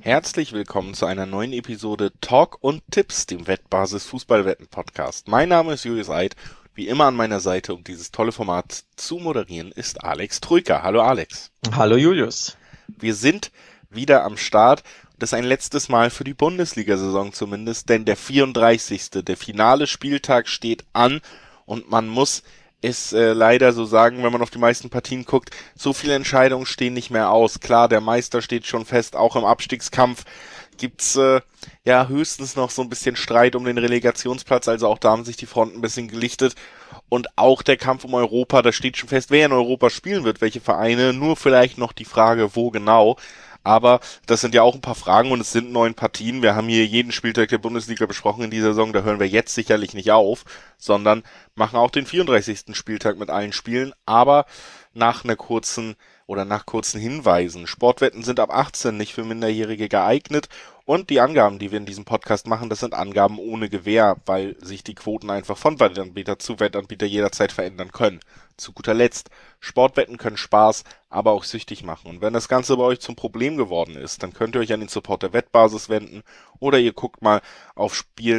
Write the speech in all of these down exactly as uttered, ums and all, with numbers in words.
Herzlich willkommen zu einer neuen Episode Talk und Tipps, dem Wettbasis Fußballwetten Podcast. Mein Name ist Julius Eid. Wie immer an meiner Seite, um dieses tolle Format zu moderieren, ist Alex Troika. Hallo Alex. Hallo Julius. Wir sind wieder am Start. Das ist ein letztes Mal für die Bundesliga-Saison zumindest, denn der vierunddreißigste, der finale Spieltag steht an und man muss es äh, leider so sagen, wenn man auf die meisten Partien guckt, so viele Entscheidungen stehen nicht mehr aus. Klar, der Meister steht schon fest, auch im Abstiegskampf gibt's äh, ja höchstens noch so ein bisschen Streit um den Relegationsplatz, also auch da haben sich die Fronten ein bisschen gelichtet. Und auch der Kampf um Europa, da steht schon fest, wer in Europa spielen wird, welche Vereine, nur vielleicht noch die Frage, wo genau. Aber das sind ja auch ein paar Fragen und es sind neun Partien. Wir haben hier jeden Spieltag der Bundesliga besprochen in dieser Saison. Da hören wir jetzt sicherlich nicht auf, sondern machen auch den vierunddreißigsten Spieltag mit allen Spielen. Aber nach einer kurzen oder nach kurzen Hinweisen. Sportwetten sind ab achtzehn nicht für Minderjährige geeignet. Und die Angaben, die wir in diesem Podcast machen, das sind Angaben ohne Gewähr, weil sich die Quoten einfach von Wettanbieter zu Wettanbieter jederzeit verändern können. Zu guter Letzt, Sportwetten können Spaß, aber auch süchtig machen. Und wenn das Ganze bei euch zum Problem geworden ist, dann könnt ihr euch an den Support der Wettbasis wenden oder ihr guckt mal auf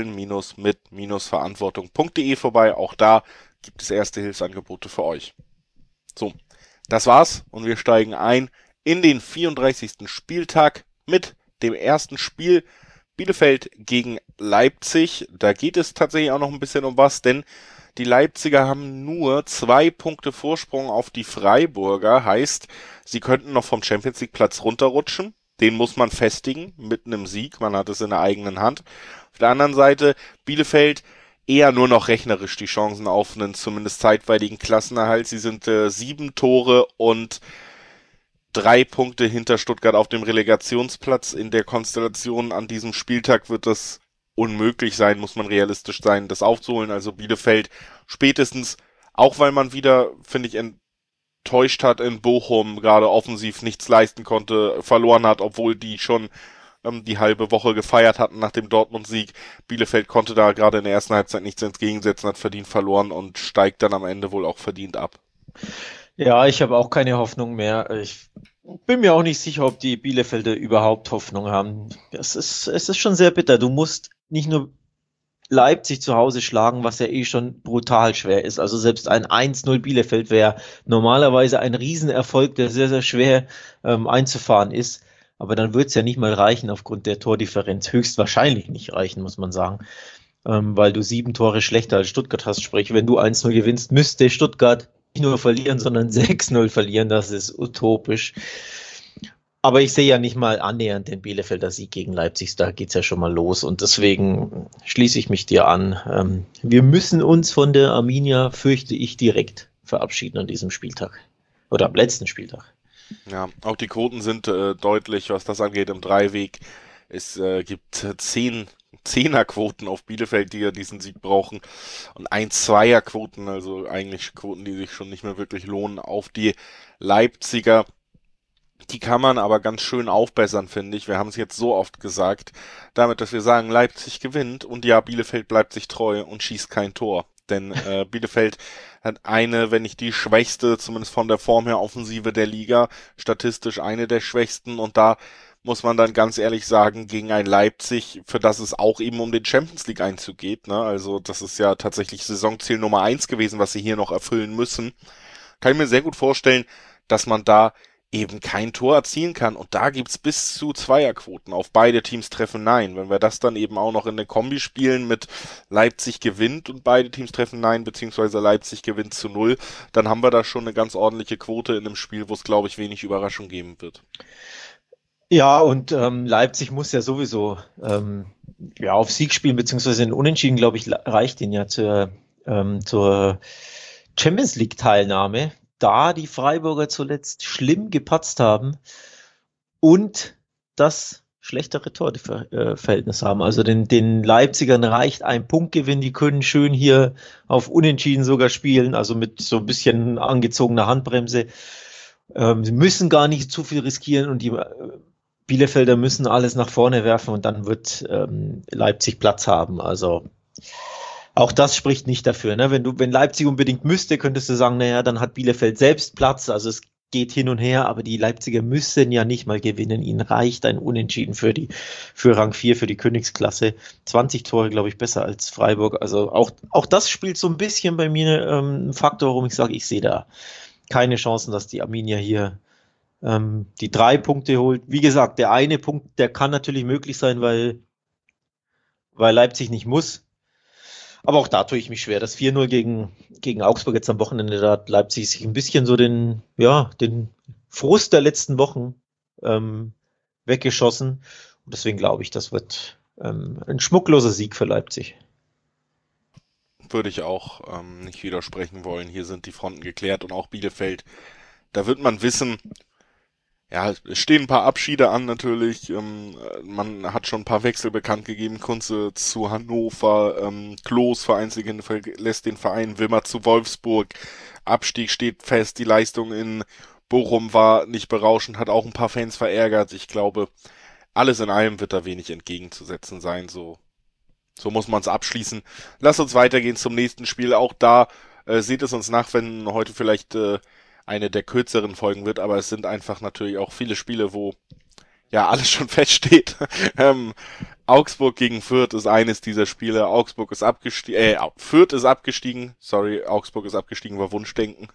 spielen-mit-verantwortung punkt de vorbei. Auch da gibt es erste Hilfsangebote für euch. So, das war's und wir steigen ein in den vierunddreißigsten Spieltag mit dem ersten Spiel Bielefeld gegen Leipzig. Da geht es tatsächlich auch noch ein bisschen um was, denn die Leipziger haben nur zwei Punkte Vorsprung auf die Freiburger. Heißt, sie könnten noch vom Champions-League-Platz runterrutschen. Den muss man festigen mit einem Sieg. Man hat es in der eigenen Hand. Auf der anderen Seite Bielefeld eher nur noch rechnerisch die Chancen auf einen zumindest zeitweiligen Klassenerhalt. Sie sind äh, sieben Tore und drei Punkte hinter Stuttgart auf dem Relegationsplatz. In der Konstellation an diesem Spieltag wird das unmöglich sein, muss man realistisch sein, das aufzuholen. Also Bielefeld spätestens, auch weil man wieder, finde ich, enttäuscht hat in Bochum, gerade offensiv nichts leisten konnte, verloren hat, obwohl die schon ähm, die halbe Woche gefeiert hatten nach dem Dortmund-Sieg. Bielefeld konnte da gerade in der ersten Halbzeit nichts entgegensetzen, hat verdient verloren und steigt dann am Ende wohl auch verdient ab. Ja, ich habe auch keine Hoffnung mehr. Ich bin mir auch nicht sicher, ob die Bielefelder überhaupt Hoffnung haben. Es ist, es ist schon sehr bitter. Du musst nicht nur Leipzig zu Hause schlagen, was ja eh schon brutal schwer ist. Also selbst ein eins null Bielefeld wäre normalerweise ein Riesenerfolg, der sehr, sehr schwer ähm, einzufahren ist. Aber dann wird es ja nicht mal reichen aufgrund der Tordifferenz. Höchstwahrscheinlich nicht reichen, muss man sagen. Ähm, weil du sieben Tore schlechter als Stuttgart hast. Sprich, wenn du eins null gewinnst, müsste Stuttgart nicht nur verlieren, sondern sechs null verlieren. Das ist utopisch. Aber ich sehe ja nicht mal annähernd den Bielefelder Sieg gegen Leipzig, da geht's ja schon mal los und deswegen schließe ich mich dir an. Ähm, wir müssen uns von der Arminia, fürchte ich, direkt verabschieden an diesem Spieltag oder am letzten Spieltag. Ja, auch die Quoten sind äh, deutlich, was das angeht, im Dreiweg. Es äh, gibt äh, zehn Zehnerquoten auf Bielefeld, die ja diesen Sieg brauchen und ein Zweierquoten, also eigentlich Quoten, die sich schon nicht mehr wirklich lohnen, auf die Leipziger. Die kann man aber ganz schön aufbessern, finde ich. Wir haben es jetzt so oft gesagt, damit, dass wir sagen, Leipzig gewinnt und ja, Bielefeld bleibt sich treu und schießt kein Tor. Denn äh, Bielefeld hat eine, wenn nicht die schwächste, zumindest von der Form her, Offensive der Liga, statistisch eine der schwächsten. Und da muss man dann ganz ehrlich sagen, gegen ein Leipzig, für das es auch eben um den Champions-League-Einzug geht, ne? Also das ist ja tatsächlich Saisonziel Nummer eins gewesen, was sie hier noch erfüllen müssen. Kann ich mir sehr gut vorstellen, dass man da eben kein Tor erzielen kann. Und da gibt's bis zu Zweierquoten. Auf beide Teams treffen Nein. Wenn wir das dann eben auch noch in der Kombi spielen mit Leipzig gewinnt und beide Teams treffen Nein, beziehungsweise Leipzig gewinnt zu null, dann haben wir da schon eine ganz ordentliche Quote in einem Spiel, wo es, glaube ich, wenig Überraschung geben wird. Ja, und ähm, Leipzig muss ja sowieso ähm, ja auf Sieg spielen, beziehungsweise in Unentschieden, glaube ich, reicht ihnen ja zur, ähm, zur Champions League Teilnahme. Da die Freiburger zuletzt schlimm gepatzt haben und das schlechtere Torverhältnis haben. Also den, den Leipzigern reicht ein Punktgewinn, die können schön hier auf Unentschieden sogar spielen, also mit so ein bisschen angezogener Handbremse. Ähm, sie müssen gar nicht zu viel riskieren und die Bielefelder müssen alles nach vorne werfen und dann wird ähm, Leipzig Platz haben. Also auch das spricht nicht dafür. Ne? Wenn du, wenn Leipzig unbedingt müsste, könntest du sagen, naja, dann hat Bielefeld selbst Platz. Also es geht hin und her, aber die Leipziger müssen ja nicht mal gewinnen. Ihnen reicht ein Unentschieden für die, für Rang vier, für die Königsklasse. zwanzig Tore, glaube ich, besser als Freiburg. Also auch, auch das spielt so ein bisschen bei mir ähm, ein Faktor, warum ich sage, ich sehe da keine Chancen, dass die Arminia hier ähm, die drei Punkte holt. Wie gesagt, der eine Punkt, der kann natürlich möglich sein, weil, weil Leipzig nicht muss. Aber auch da tue ich mich schwer. Das vier null gegen, gegen Augsburg jetzt am Wochenende, da hat Leipzig sich ein bisschen so den, ja, den Frust der letzten Wochen ähm, weggeschossen. Und deswegen glaube ich, das wird ähm, ein schmuckloser Sieg für Leipzig. Würde ich auch ähm, nicht widersprechen wollen. Hier sind die Fronten geklärt und auch Bielefeld. Da wird man wissen, ja, es stehen ein paar Abschiede an natürlich. Ähm, man hat schon ein paar Wechsel bekannt gegeben. Kunze zu Hannover, ähm, Klos vereinzelt verlässt den Verein, Wimmer zu Wolfsburg. Abstieg steht fest. Die Leistung in Bochum war nicht berauschend, hat auch ein paar Fans verärgert. Ich glaube, alles in allem wird da wenig entgegenzusetzen sein. So, so muss man es abschließen. Lass uns weitergehen zum nächsten Spiel. Auch da äh, seht es uns nach, wenn heute vielleicht äh, eine der kürzeren Folgen wird, aber es sind einfach natürlich auch viele Spiele, wo ja alles schon feststeht. ähm, Augsburg gegen Fürth ist eines dieser Spiele. Augsburg ist abgestiegen, äh, Fürth ist abgestiegen, sorry, Augsburg ist abgestiegen, war Wunschdenken.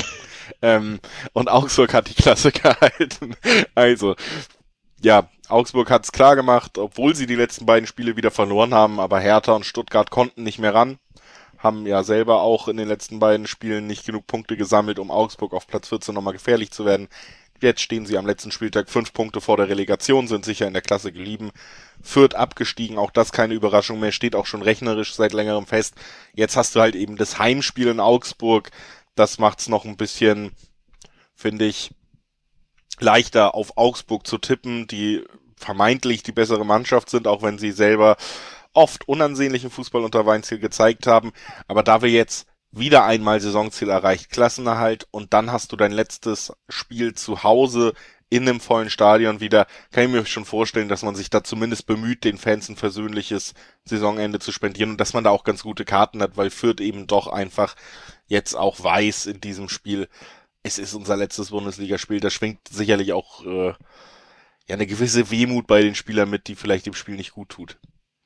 ähm, und Augsburg hat die Klasse gehalten. Also, ja, Augsburg hat's klar gemacht, obwohl sie die letzten beiden Spiele wieder verloren haben, aber Hertha und Stuttgart konnten nicht mehr ran. Haben ja selber auch in den letzten beiden Spielen nicht genug Punkte gesammelt, um Augsburg auf Platz vierzehn nochmal gefährlich zu werden. Jetzt stehen sie am letzten Spieltag fünf Punkte vor der Relegation, sind sicher in der Klasse geblieben. Fürth abgestiegen, auch das keine Überraschung mehr, steht auch schon rechnerisch seit längerem fest. Jetzt hast du halt eben das Heimspiel in Augsburg. Das macht's noch ein bisschen, finde ich, leichter auf Augsburg zu tippen, die vermeintlich die bessere Mannschaft sind, auch wenn sie selber oft unansehnlichen Fußball unter Weinziel gezeigt haben, aber da wir jetzt wieder einmal Saisonziel erreicht, Klassenerhalt, und dann hast du dein letztes Spiel zu Hause in einem vollen Stadion wieder, kann ich mir schon vorstellen, dass man sich da zumindest bemüht, den Fans ein versöhnliches Saisonende zu spendieren und dass man da auch ganz gute Karten hat, weil Fürth eben doch einfach jetzt auch weiß in diesem Spiel, es ist unser letztes Bundesligaspiel, da schwingt sicherlich auch äh, ja eine gewisse Wehmut bei den Spielern mit, die vielleicht dem Spiel nicht gut tut.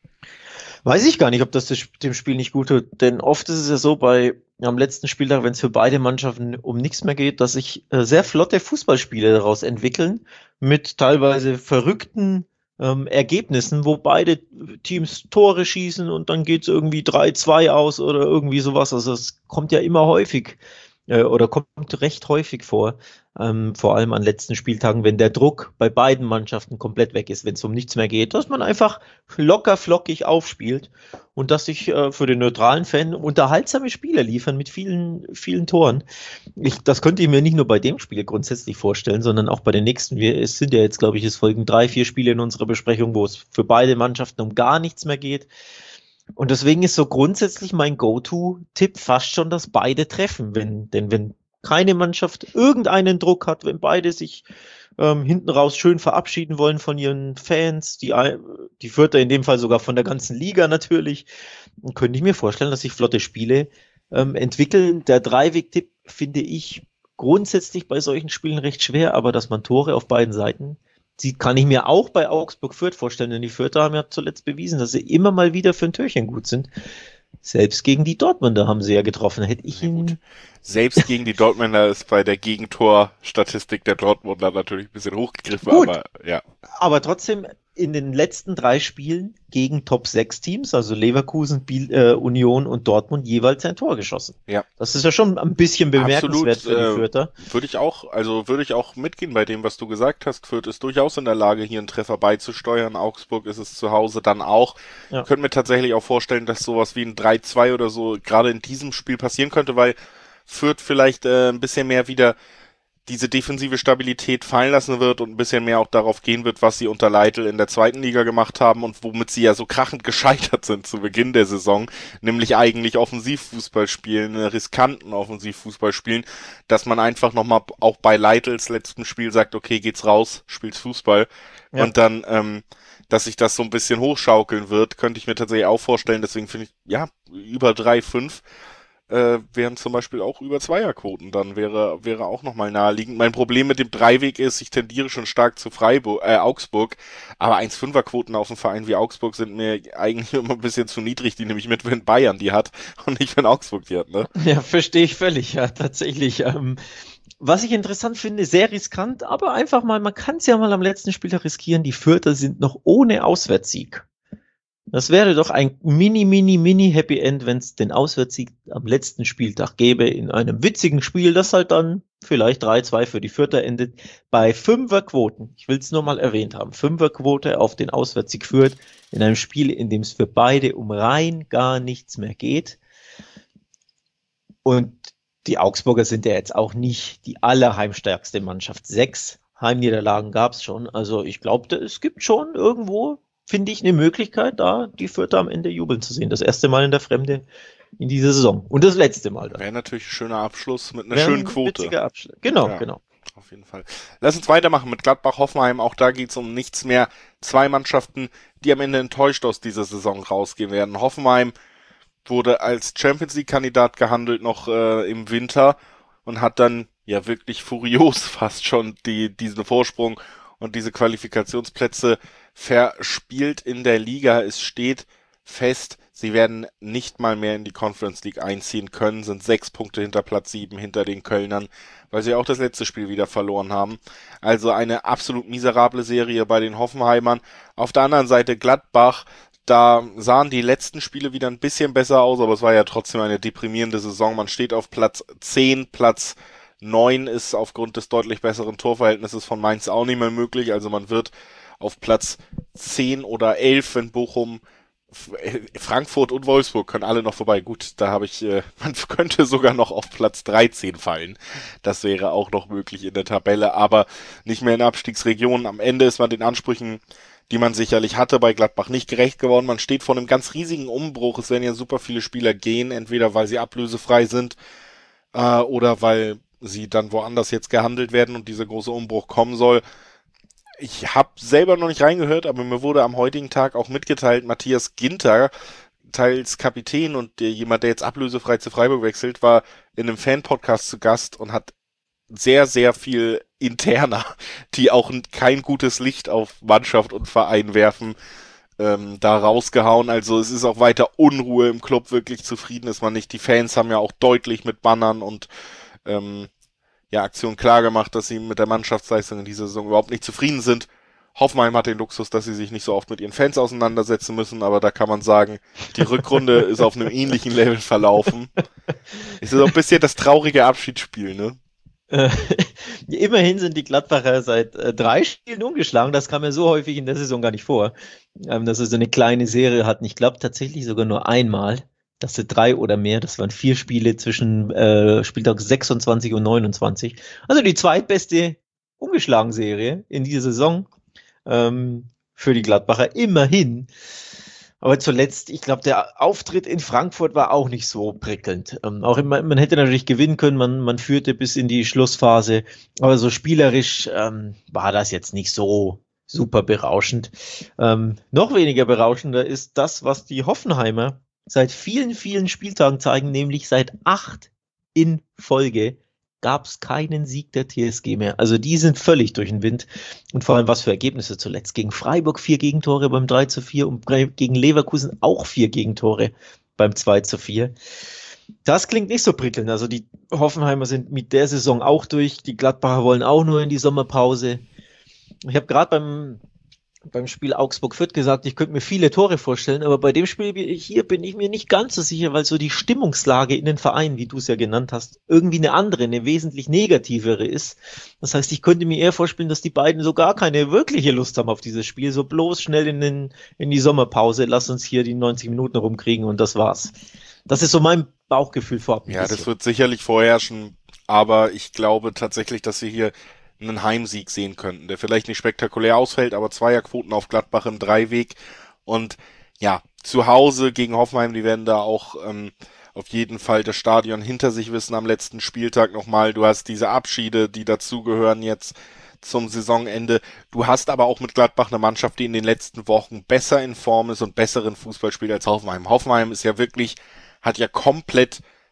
Weiß ich gar nicht, ob das dem Spiel nicht gut tut, denn oft ist es ja so bei am letzten Spieltag, wenn es für beide Mannschaften um nichts mehr geht, dass sich äh, sehr flotte Fußballspiele daraus entwickeln mit teilweise verrückten ähm, Ergebnissen, wo beide Teams Tore schießen und dann geht es irgendwie drei zwei aus oder irgendwie sowas. Also es kommt ja immer häufig äh, oder kommt recht häufig vor, ähm, vor allem an letzten Spieltagen, wenn der Druck bei beiden Mannschaften komplett weg ist, wenn es um nichts mehr geht, dass man einfach locker flockig aufspielt und dass sich äh, für den neutralen Fan unterhaltsame Spiele liefern mit vielen, vielen Toren. Ich, das könnte ich mir nicht nur bei dem Spiel grundsätzlich vorstellen, sondern auch bei den nächsten. Wir, es sind ja jetzt, glaube ich, es folgen drei, vier Spiele in unserer Besprechung, wo es für beide Mannschaften um gar nichts mehr geht. Und deswegen ist so grundsätzlich mein Go-To-Tipp fast schon, dass beide treffen. Wenn, denn wenn keine Mannschaft irgendeinen Druck hat, wenn beide sich ähm, hinten raus schön verabschieden wollen von ihren Fans, die, die Fürther in dem Fall sogar von der ganzen Liga natürlich, dann könnte ich mir vorstellen, dass sich flotte Spiele ähm, entwickeln. Der Dreiweg-Tipp finde ich grundsätzlich bei solchen Spielen recht schwer, aber dass man Tore auf beiden Seiten sieht, kann ich mir auch bei Augsburg-Fürth vorstellen, denn die Fürther haben ja zuletzt bewiesen, dass sie immer mal wieder für ein Türchen gut sind. Selbst gegen die Dortmunder haben sie ja getroffen. Hätte ich ihn. Selbst gegen die Dortmunder ist bei der Gegentor-Statistik der Dortmunder natürlich ein bisschen hochgegriffen, Gut, aber ja. Aber trotzdem in den letzten drei Spielen gegen Top sechs Teams, also Leverkusen, Biel, äh, Union und Dortmund, jeweils ein Tor geschossen. Ja. Das ist ja schon ein bisschen bemerkenswert Absolut, für die Fürther. Äh, würde ich auch, also würde ich auch mitgehen bei dem, was du gesagt hast. Fürth ist durchaus in der Lage, hier einen Treffer beizusteuern. Augsburg ist es zu Hause dann auch. Ja. Ich könnte mir tatsächlich auch vorstellen, dass sowas wie ein drei zwei oder so gerade in diesem Spiel passieren könnte, weil Fürth vielleicht äh, ein bisschen mehr wieder diese defensive Stabilität fallen lassen wird und ein bisschen mehr auch darauf gehen wird, was sie unter Leitl in der zweiten Liga gemacht haben und womit sie ja so krachend gescheitert sind zu Beginn der Saison, nämlich eigentlich Offensivfußball spielen, riskanten Offensivfußball spielen, dass man einfach nochmal auch bei Leitls letztem Spiel sagt, okay, geht's raus, spielst Fußball, ja. Und dann, ähm, dass sich das so ein bisschen hochschaukeln wird, könnte ich mir tatsächlich auch vorstellen, deswegen finde ich, ja, über drei fünf äh, wären zum Beispiel auch über Zweierquoten, dann wäre wäre auch nochmal naheliegend. Mein Problem mit dem Dreiweg ist, ich tendiere schon stark zu Freiburg, äh, Augsburg, aber eins Komma fünfer Quoten auf einem Verein wie Augsburg sind mir eigentlich immer ein bisschen zu niedrig, die nehme ich mit, wenn Bayern die hat und nicht, wenn Augsburg die hat, ne? Ja, verstehe ich völlig, ja, tatsächlich. Ähm, was ich interessant finde, sehr riskant, aber einfach mal, man kann es ja mal am letzten Spieltag riskieren, die Fürther sind noch ohne Auswärtssieg. Das wäre doch ein mini, mini, mini Happy End, wenn es den Auswärtssieg am letzten Spieltag gäbe, in einem witzigen Spiel, das halt dann vielleicht drei zwei für die Fürther endet, bei Fünferquoten. Ich will es nur mal erwähnt haben. Fünferquote auf den Auswärtssieg Fürth in einem Spiel, in dem es für beide um rein gar nichts mehr geht. Und die Augsburger sind ja jetzt auch nicht die allerheimstärkste Mannschaft. Sechs Heimniederlagen gab es schon. Also ich glaube, es gibt schon irgendwo, finde ich, eine Möglichkeit, da die Fürther am Ende jubeln zu sehen. Das erste Mal in der Fremde in dieser Saison. Und das letzte Mal dann. Wäre natürlich ein schöner Abschluss mit einer Wäre schönen Quote. Witziger Abschluss. Genau, ja, genau. Auf jeden Fall. Lass uns weitermachen mit Gladbach-Hoffenheim. Auch da geht's um nichts mehr. Zwei Mannschaften, die am Ende enttäuscht aus dieser Saison rausgehen werden. Hoffenheim wurde als Champions-League-Kandidat gehandelt noch äh, im Winter und hat dann ja wirklich furios fast schon die diesen Vorsprung und diese Qualifikationsplätze verspielt in der Liga. Es steht fest, sie werden nicht mal mehr in die Conference League einziehen können, sind sechs Punkte hinter Platz sieben, hinter den Kölnern, weil sie auch das letzte Spiel wieder verloren haben. Also eine absolut miserable Serie bei den Hoffenheimern. Auf der anderen Seite Gladbach, da sahen die letzten Spiele wieder ein bisschen besser aus, aber es war ja trotzdem eine deprimierende Saison. Man steht auf Platz zehn, Platz neun ist aufgrund des deutlich besseren Torverhältnisses von Mainz auch nicht mehr möglich. Also man wird auf Platz zehn oder elf, wenn Bochum, Frankfurt und Wolfsburg können alle noch vorbei. Gut, da habe ich, äh, man könnte sogar noch auf Platz dreizehn fallen. Das wäre auch noch möglich in der Tabelle, aber nicht mehr in Abstiegsregionen. Am Ende ist man den Ansprüchen, die man sicherlich hatte, bei Gladbach nicht gerecht geworden. Man steht vor einem ganz riesigen Umbruch. Es werden ja super viele Spieler gehen, entweder weil sie ablösefrei sind äh, oder weil sie dann woanders jetzt gehandelt werden und dieser große Umbruch kommen soll. Ich habe selber noch nicht reingehört, aber mir wurde am heutigen Tag auch mitgeteilt, Matthias Ginter, teils Kapitän und der, jemand, der jetzt ablösefrei zu Freiburg wechselt, war in einem Fan-Podcast zu Gast und hat sehr, sehr viel interner, die auch kein gutes Licht auf Mannschaft und Verein werfen, ähm, da rausgehauen. Also es ist auch weiter Unruhe im Club, wirklich zufrieden ist man nicht. Die Fans haben ja auch deutlich mit Bannern und ähm, ja, Aktion klar gemacht, dass sie mit der Mannschaftsleistung in dieser Saison überhaupt nicht zufrieden sind. Hoffenheim hat den Luxus, dass sie sich nicht so oft mit ihren Fans auseinandersetzen müssen, aber da kann man sagen, die Rückrunde ist auf einem ähnlichen Level verlaufen. Es ist auch ein bisschen das traurige Abschiedsspiel, ne? Äh, immerhin sind die Gladbacher seit äh, drei Spielen ungeschlagen. Das kam ja so häufig in der Saison gar nicht vor, ähm, dass sie so eine kleine Serie hatten. Ich glaube tatsächlich sogar nur einmal. Das sind drei oder mehr. Das waren vier Spiele zwischen äh, Spieltag sechsundzwanzig und neunundzwanzig. Also die zweitbeste Ungeschlagen-Serie in dieser Saison ähm, für die Gladbacher. Immerhin. Aber zuletzt, ich glaube, der Auftritt in Frankfurt war auch nicht so prickelnd. Ähm, auch immer, man hätte natürlich gewinnen können. Man, man führte bis in die Schlussphase. Aber so spielerisch ähm, war das jetzt nicht so super berauschend. Ähm, noch weniger berauschender ist das, was die Hoffenheimer seit vielen, vielen Spieltagen zeigen, nämlich seit acht in Folge gab es keinen Sieg der T S G mehr. Also die sind völlig durch den Wind. Und vor allem was für Ergebnisse zuletzt. Gegen Freiburg vier Gegentore beim drei zu vier und gegen Leverkusen auch vier Gegentore beim zwei zu vier. Das klingt nicht so prickelnd. Also die Hoffenheimer sind mit der Saison auch durch. Die Gladbacher wollen auch nur in die Sommerpause. Ich habe gerade beim beim Spiel Augsburg-Fürth gesagt, ich könnte mir viele Tore vorstellen, aber bei dem Spiel hier bin ich mir nicht ganz so sicher, weil so die Stimmungslage in den Vereinen, wie du es ja genannt hast, irgendwie eine andere, eine wesentlich negativere ist. Das heißt, ich könnte mir eher vorstellen, dass die beiden so gar keine wirkliche Lust haben auf dieses Spiel, so bloß schnell in, den, in die Sommerpause, lass uns hier die neunzig Minuten rumkriegen und das war's. Das ist so mein Bauchgefühl vorab. Ja, das wird sicherlich vorherrschen, aber ich glaube tatsächlich, dass wir hier einen Heimsieg sehen könnten, der vielleicht nicht spektakulär ausfällt, aber Zweierquoten auf Gladbach im Dreiweg und ja, zu Hause gegen Hoffenheim, die werden da auch ähm, auf jeden Fall das Stadion hinter sich wissen am letzten Spieltag nochmal. Du hast diese Abschiede, die dazugehören jetzt zum Saisonende. Du hast aber auch mit Gladbach eine Mannschaft, die in den letzten Wochen besser in Form ist und besseren Fußball spielt als Hoffenheim. Hoffenheim ist ja wirklich, hat ja komplett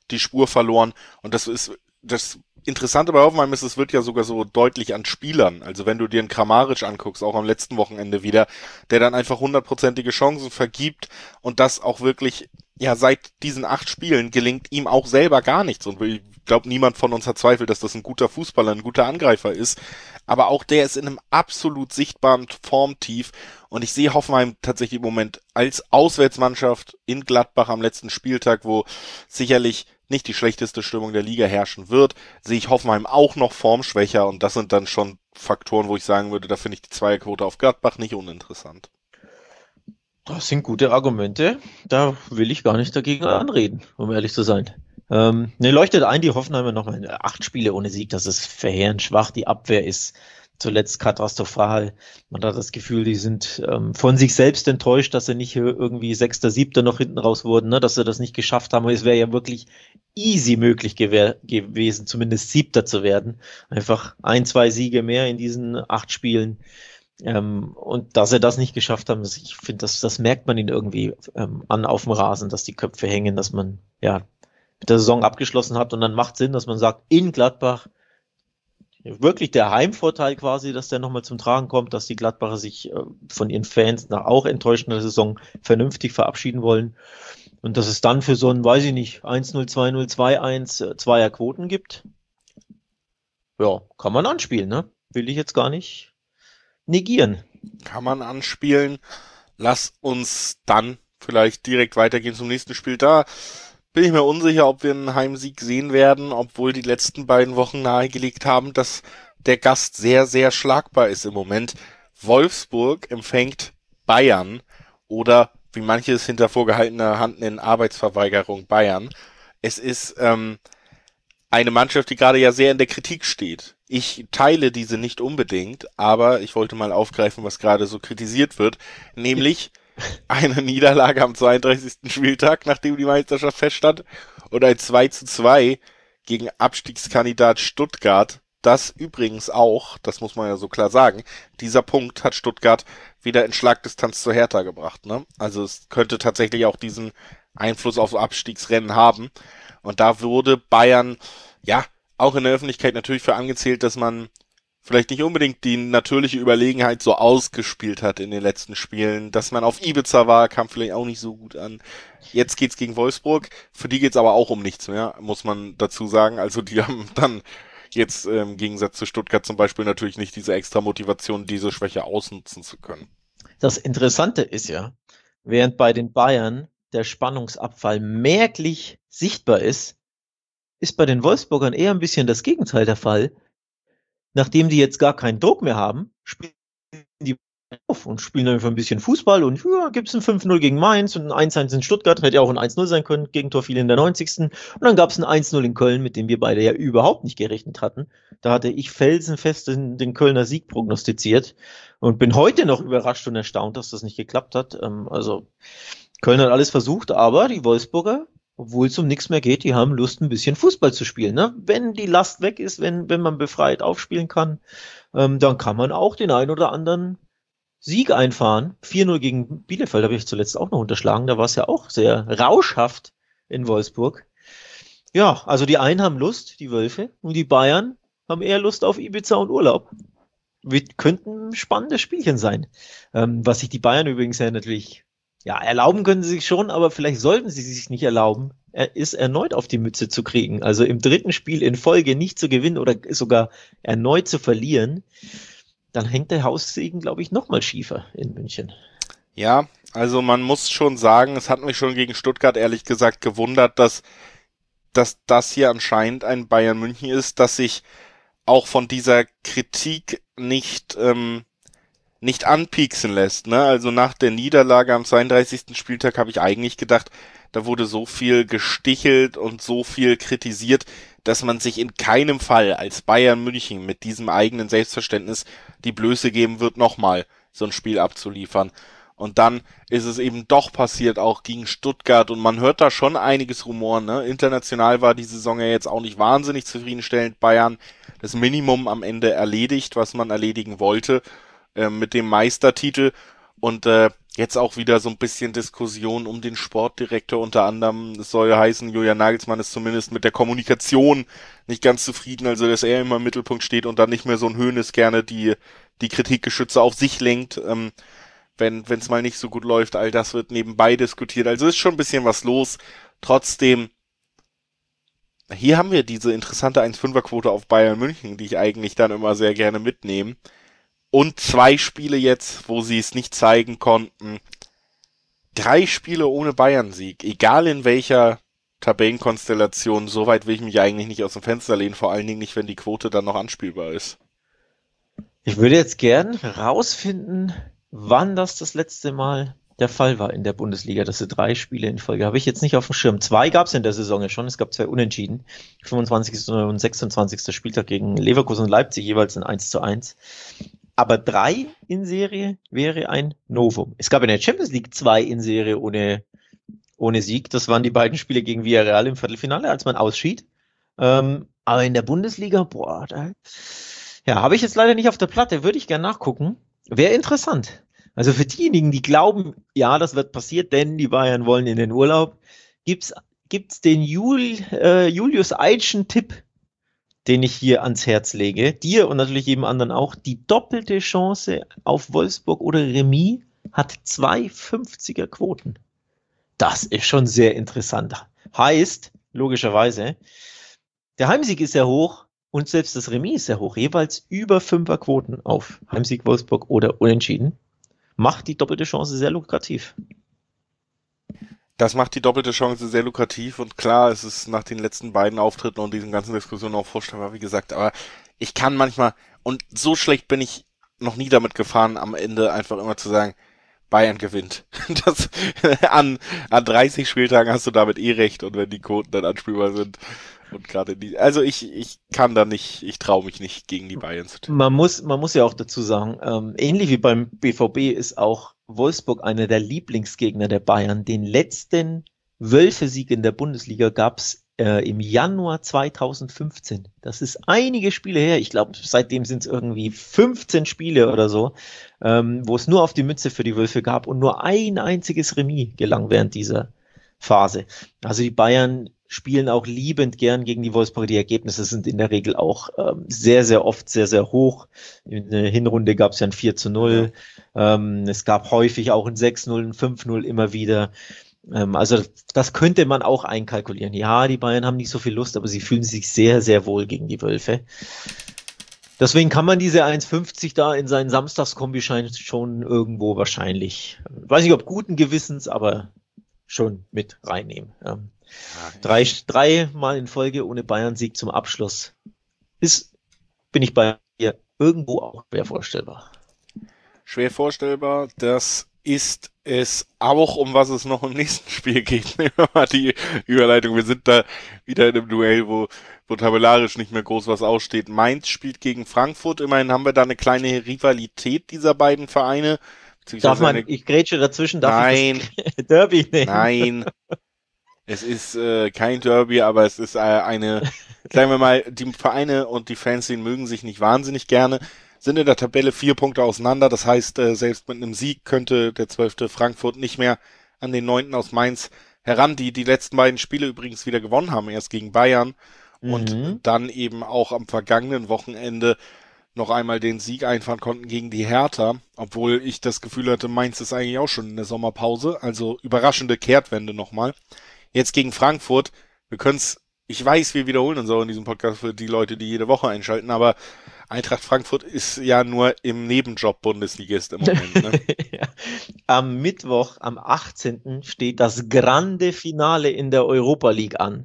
die Spur verloren. Und das ist, das Interessante bei Hoffenheim ist, es wird ja sogar so deutlich an Spielern. Also wenn du dir einen Kramaric anguckst, auch am letzten Wochenende wieder, der dann einfach hundertprozentige Chancen vergibt und das auch wirklich, ja, seit diesen acht Spielen gelingt ihm auch selber gar nichts. Und ich glaube, niemand von uns hat Zweifel, dass das ein guter Fußballer, ein guter Angreifer ist. Aber auch der ist in einem absolut sichtbaren Formtief. Und ich sehe Hoffenheim tatsächlich im Moment als Auswärtsmannschaft in Gladbach am letzten Spieltag, wo sicherlich nicht die schlechteste Stimmung der Liga herrschen wird, sehe ich Hoffenheim auch noch formschwächer. Und das sind dann schon Faktoren, wo ich sagen würde, da finde ich die Zweierquote auf Gladbach nicht uninteressant. Das sind gute Argumente. Da will ich gar nicht dagegen anreden, um ehrlich zu sein. Ähm, ne, leuchtet ein, die Hoffenheimer nochmal acht Spiele ohne Sieg. Das ist verheerend schwach. Die Abwehr ist zuletzt katastrophal. Man hat das Gefühl, die sind ähm, von sich selbst enttäuscht, dass sie nicht irgendwie Sechster, Siebter noch hinten raus wurden, ne? Dass sie das nicht geschafft haben. Es wäre ja wirklich easy möglich gew- gewesen, zumindest Siebter zu werden. Einfach ein, zwei Siege mehr in diesen acht Spielen. Ähm, und dass sie das nicht geschafft haben, ich finde, das, das merkt man ihnen irgendwie ähm, an auf dem Rasen, dass die Köpfe hängen, dass man ja mit der Saison abgeschlossen hat und dann macht Sinn, dass man sagt, in Gladbach wirklich der Heimvorteil quasi, dass der nochmal zum Tragen kommt, dass die Gladbacher sich äh, von ihren Fans nach auch enttäuschender Saison vernünftig verabschieden wollen und dass es dann für so ein, weiß ich nicht, eins null, zwei null, zwei eins äh, Zweierquoten gibt. Ja, kann man anspielen, ne? Will ich jetzt gar nicht negieren. Kann man anspielen. Lass uns dann vielleicht direkt weitergehen zum nächsten Spiel. Da bin ich mir unsicher, ob wir einen Heimsieg sehen werden, obwohl die letzten beiden Wochen nahegelegt haben, dass der Gast sehr, sehr schlagbar ist im Moment. Wolfsburg empfängt Bayern oder, wie manche es hinter vorgehaltener Hand nennen, Arbeitsverweigerung Bayern. Es ist ähm, eine Mannschaft, die gerade ja sehr in der Kritik steht. Ich teile diese nicht unbedingt, aber ich wollte mal aufgreifen, was gerade so kritisiert wird, nämlich eine Niederlage am zweiunddreißigsten Spieltag, nachdem die Meisterschaft feststand, und ein zwei zu zwei gegen Abstiegskandidat Stuttgart. Das übrigens auch, das muss man ja so klar sagen, dieser Punkt hat Stuttgart wieder in Schlagdistanz zur Hertha gebracht, ne? Also es könnte tatsächlich auch diesen Einfluss auf Abstiegsrennen haben. Und da wurde Bayern, ja, auch in der Öffentlichkeit natürlich für angezählt, dass man vielleicht nicht unbedingt die natürliche Überlegenheit so ausgespielt hat in den letzten Spielen. Dass man auf Ibiza war, kam vielleicht auch nicht so gut an. Jetzt geht's gegen Wolfsburg. Für die geht's aber auch um nichts mehr, muss man dazu sagen. Also die haben dann jetzt äh, im Gegensatz zu Stuttgart zum Beispiel natürlich nicht diese extra Motivation, diese Schwäche ausnutzen zu können. Das Interessante ist ja, während bei den Bayern der Spannungsabfall merklich sichtbar ist, ist bei den Wolfsburgern eher ein bisschen das Gegenteil der Fall. Nachdem die jetzt gar keinen Druck mehr haben, spielen die auf und spielen einfach ein bisschen Fußball und ja, gibt's ein fünf null gegen Mainz und ein eins eins in Stuttgart, hätte ja auch ein eins null sein können, Gegentor fiel in der neunzigsten Und dann gab's ein eins null in Köln, mit dem wir beide ja überhaupt nicht gerechnet hatten. Da hatte ich felsenfest den, den Kölner Sieg prognostiziert und bin heute noch überrascht und erstaunt, dass das nicht geklappt hat. Ähm, also Köln hat alles versucht, aber die Wolfsburger, obwohl es um nichts mehr geht, die haben Lust, ein bisschen Fußball zu spielen. Ne? Wenn die Last weg ist, wenn, wenn man befreit aufspielen kann, ähm, dann kann man auch den einen oder anderen Sieg einfahren. vier null gegen Bielefeld habe ich zuletzt auch noch unterschlagen. Da war es ja auch sehr rauschhaft in Wolfsburg. Ja, also die einen haben Lust, die Wölfe, und die Bayern haben eher Lust auf Ibiza und Urlaub. Wir könnten spannende Spielchen sein. Ähm, was sich die Bayern übrigens ja natürlich Ja, erlauben können sie sich schon, aber vielleicht sollten sie sich nicht erlauben, er ist erneut auf die Mütze zu kriegen. Also im dritten Spiel in Folge nicht zu gewinnen oder sogar erneut zu verlieren, dann hängt der Haussegen, glaube ich, nochmal schiefer in München. Ja, also man muss schon sagen, es hat mich schon gegen Stuttgart ehrlich gesagt gewundert, dass, dass das hier anscheinend ein Bayern München ist, dass sich auch von dieser Kritik nicht ähm, nicht anpieksen lässt, ne? Also nach der Niederlage am zweiunddreißigsten Spieltag habe ich eigentlich gedacht, da wurde so viel gestichelt und so viel kritisiert, dass man sich in keinem Fall als Bayern München mit diesem eigenen Selbstverständnis die Blöße geben wird, nochmal so ein Spiel abzuliefern. Und dann ist es eben doch passiert, auch gegen Stuttgart, und man hört da schon einiges Rumoren, ne? International war die Saison ja jetzt auch nicht wahnsinnig zufriedenstellend. Bayern das Minimum am Ende erledigt, was man erledigen wollte, mit dem Meistertitel, und äh, Jetzt auch wieder so ein bisschen Diskussion um den Sportdirektor unter anderem. Es soll heißen, Julian Nagelsmann ist zumindest mit der Kommunikation nicht ganz zufrieden, also dass er immer im Mittelpunkt steht und dann nicht mehr so ein Hoeneß gerne die die Kritikgeschütze auf sich lenkt, ähm, wenn wenn es mal nicht so gut läuft. All das wird nebenbei diskutiert. Also ist schon ein bisschen was los. Trotzdem, hier haben wir diese interessante eins Komma fünfer Quote auf Bayern München, die ich eigentlich dann immer sehr gerne mitnehme. Und zwei Spiele jetzt, wo sie es nicht zeigen konnten. Drei Spiele ohne Bayern-Sieg, egal in welcher Tabellenkonstellation. So weit will ich mich eigentlich nicht aus dem Fenster lehnen, vor allen Dingen nicht, wenn die Quote dann noch anspielbar ist. Ich würde jetzt gern rausfinden, wann das das letzte Mal der Fall war in der Bundesliga, dass sie drei Spiele in Folge, habe ich jetzt nicht auf dem Schirm. Zwei gab es in der Saison ja schon, es gab zwei Unentschieden, fünfundzwanzigsten und sechsundzwanzigsten Spieltag gegen Leverkusen und Leipzig, jeweils ein eins zu eins. Aber drei in Serie wäre ein Novum. Es gab in der Champions League zwei in Serie ohne, ohne Sieg. Das waren die beiden Spiele gegen Villarreal im Viertelfinale, als man ausschied. Ähm, aber in der Bundesliga, boah, da, ja, habe ich jetzt leider nicht auf der Platte, würde ich gerne nachgucken. Wäre interessant. Also für diejenigen, die glauben, ja, das wird passiert, denn die Bayern wollen in den Urlaub, gibt's gibt's den Jul, äh, Julius Eitschen Tipp, den ich hier ans Herz lege, dir und natürlich jedem anderen auch. Die doppelte Chance auf Wolfsburg oder Remis hat zwei fünfziger Quoten. Das ist schon sehr interessant. Heißt, logischerweise, der Heimsieg ist sehr hoch und selbst das Remis ist sehr hoch. Jeweils über fünfer Quoten auf Heimsieg Wolfsburg oder Unentschieden. Macht die doppelte Chance sehr lukrativ. Das macht die doppelte Chance sehr lukrativ und klar, es ist nach den letzten beiden Auftritten und diesen ganzen Diskussionen auch vorstellbar, wie gesagt, aber ich kann manchmal, und so schlecht bin ich noch nie damit gefahren, am Ende einfach immer zu sagen, Bayern gewinnt. Das, an, an dreißig Spieltagen hast du damit eh recht und wenn die Quoten dann anspielbar sind und gerade die, also ich, ich kann da nicht, ich traue mich nicht gegen die Bayern zu tippen. Man muss, man muss ja auch dazu sagen, ähm, ähnlich wie beim B V B ist auch Wolfsburg einer der Lieblingsgegner der Bayern. Den letzten Wölfe-Sieg in der Bundesliga gab's äh, im Januar zweitausendfünfzehn. Das ist einige Spiele her. Ich glaube, seitdem sind es irgendwie fünfzehn Spiele oder so, ähm, wo es nur auf die Mütze für die Wölfe gab und nur ein einziges Remis gelang während dieser Phase. Also die Bayern spielen auch liebend gern gegen die Wolfsburger. Die Ergebnisse sind in der Regel auch ähm, sehr, sehr oft sehr, sehr hoch. In der Hinrunde gab es ja ein vier zu null. Ja. Ähm, es gab häufig auch ein sechs null, ein fünf null immer wieder. Ähm, also das könnte man auch einkalkulieren. Ja, die Bayern haben nicht so viel Lust, aber sie fühlen sich sehr, sehr wohl gegen die Wölfe. Deswegen kann man diese eins fünfzig da in seinen Samstagskombischein schon irgendwo wahrscheinlich, weiß nicht ob guten Gewissens, aber schon mit reinnehmen. Ähm, Drei, drei Mal in Folge ohne Bayern-Sieg zum Abschluss. Ist, bin ich bei dir, irgendwo auch schwer vorstellbar. Schwer vorstellbar, das ist es auch, um was es noch im nächsten Spiel geht. Nehmen wir mal die Überleitung. Wir sind da wieder in einem Duell, wo, wo tabellarisch nicht mehr groß was aussteht. Mainz spielt gegen Frankfurt. Immerhin haben wir da eine kleine Rivalität dieser beiden Vereine. Darf man, ich grätsche dazwischen, darf nein, ich das Derby nehmen? Nein. Es ist äh, kein Derby, aber es ist äh, eine, sagen wir mal, die Vereine und die Fans, die mögen sich nicht wahnsinnig gerne, sind in der Tabelle vier Punkte auseinander. Das heißt, äh, selbst mit einem Sieg könnte der zwölfte Frankfurt nicht mehr an den neunten aus Mainz heran, die die letzten beiden Spiele übrigens wieder gewonnen haben, erst gegen Bayern mhm. und dann eben auch am vergangenen Wochenende noch einmal den Sieg einfahren konnten gegen die Hertha, obwohl ich das Gefühl hatte, Mainz ist eigentlich auch schon in der Sommerpause, also überraschende Kehrtwende nochmal. Jetzt gegen Frankfurt, wir können es, ich weiß, wir wiederholen uns auch in diesem Podcast für die Leute, die jede Woche einschalten, aber Eintracht Frankfurt ist ja nur im Nebenjob Bundesligist im Moment. Ne? Ja. Am Mittwoch, am achtzehnten steht das Grande Finale in der Europa League an.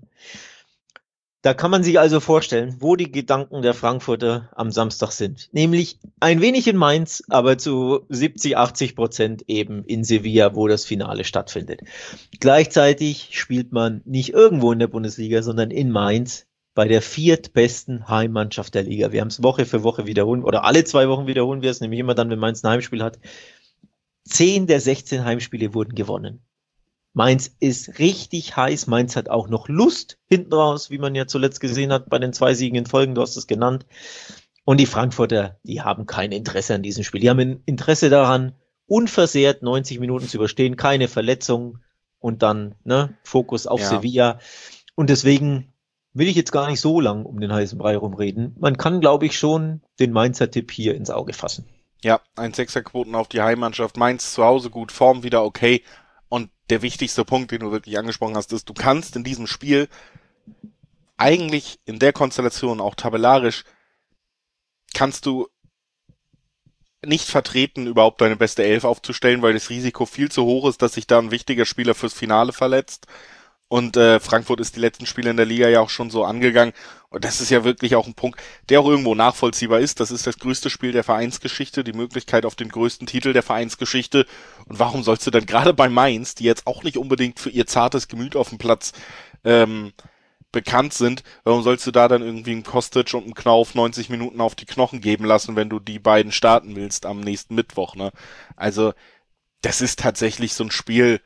Da kann man sich also vorstellen, wo die Gedanken der Frankfurter am Samstag sind. Nämlich ein wenig in Mainz, aber zu siebzig, achtzig Prozent eben in Sevilla, wo das Finale stattfindet. Gleichzeitig spielt man nicht irgendwo in der Bundesliga, sondern in Mainz bei der viertbesten Heimmannschaft der Liga. Wir haben es Woche für Woche wiederholen, oder alle zwei Wochen wiederholen wir es, nämlich immer dann, wenn Mainz ein Heimspiel hat. Zehn der sechzehn Heimspiele wurden gewonnen. Mainz ist richtig heiß. Mainz hat auch noch Lust hinten raus, wie man ja zuletzt gesehen hat bei den zwei Siegen in Folgen. Du hast es genannt. Und die Frankfurter, die haben kein Interesse an diesem Spiel. Die haben ein Interesse daran, unversehrt neunzig Minuten zu überstehen, keine Verletzung und dann ne, Fokus auf Ja. Sevilla. Und deswegen will ich jetzt gar nicht so lang um den heißen Brei rumreden. Man kann, glaube ich, schon den Mainzer-Tipp hier ins Auge fassen. Ja, ein Sechserquoten auf die Heimmannschaft. Mainz zu Hause gut, Form wieder okay. Und der wichtigste Punkt, den du wirklich angesprochen hast, ist, du kannst in diesem Spiel eigentlich in der Konstellation, auch tabellarisch, kannst du nicht vertreten, überhaupt deine beste Elf aufzustellen, weil das Risiko viel zu hoch ist, dass sich da ein wichtiger Spieler fürs Finale verletzt. Und äh, Frankfurt ist die letzten Spiele in der Liga ja auch schon so angegangen. Und das ist ja wirklich auch ein Punkt, der auch irgendwo nachvollziehbar ist. Das ist das größte Spiel der Vereinsgeschichte, die Möglichkeit auf den größten Titel der Vereinsgeschichte. Und warum sollst du dann gerade bei Mainz, die jetzt auch nicht unbedingt für ihr zartes Gemüt auf dem Platz ähm, bekannt sind, warum sollst du da dann irgendwie einen Kostic und einen Knauf neunzig Minuten auf die Knochen geben lassen, wenn du die beiden starten willst am nächsten Mittwoch, ne? Also, das ist tatsächlich so ein Spiel,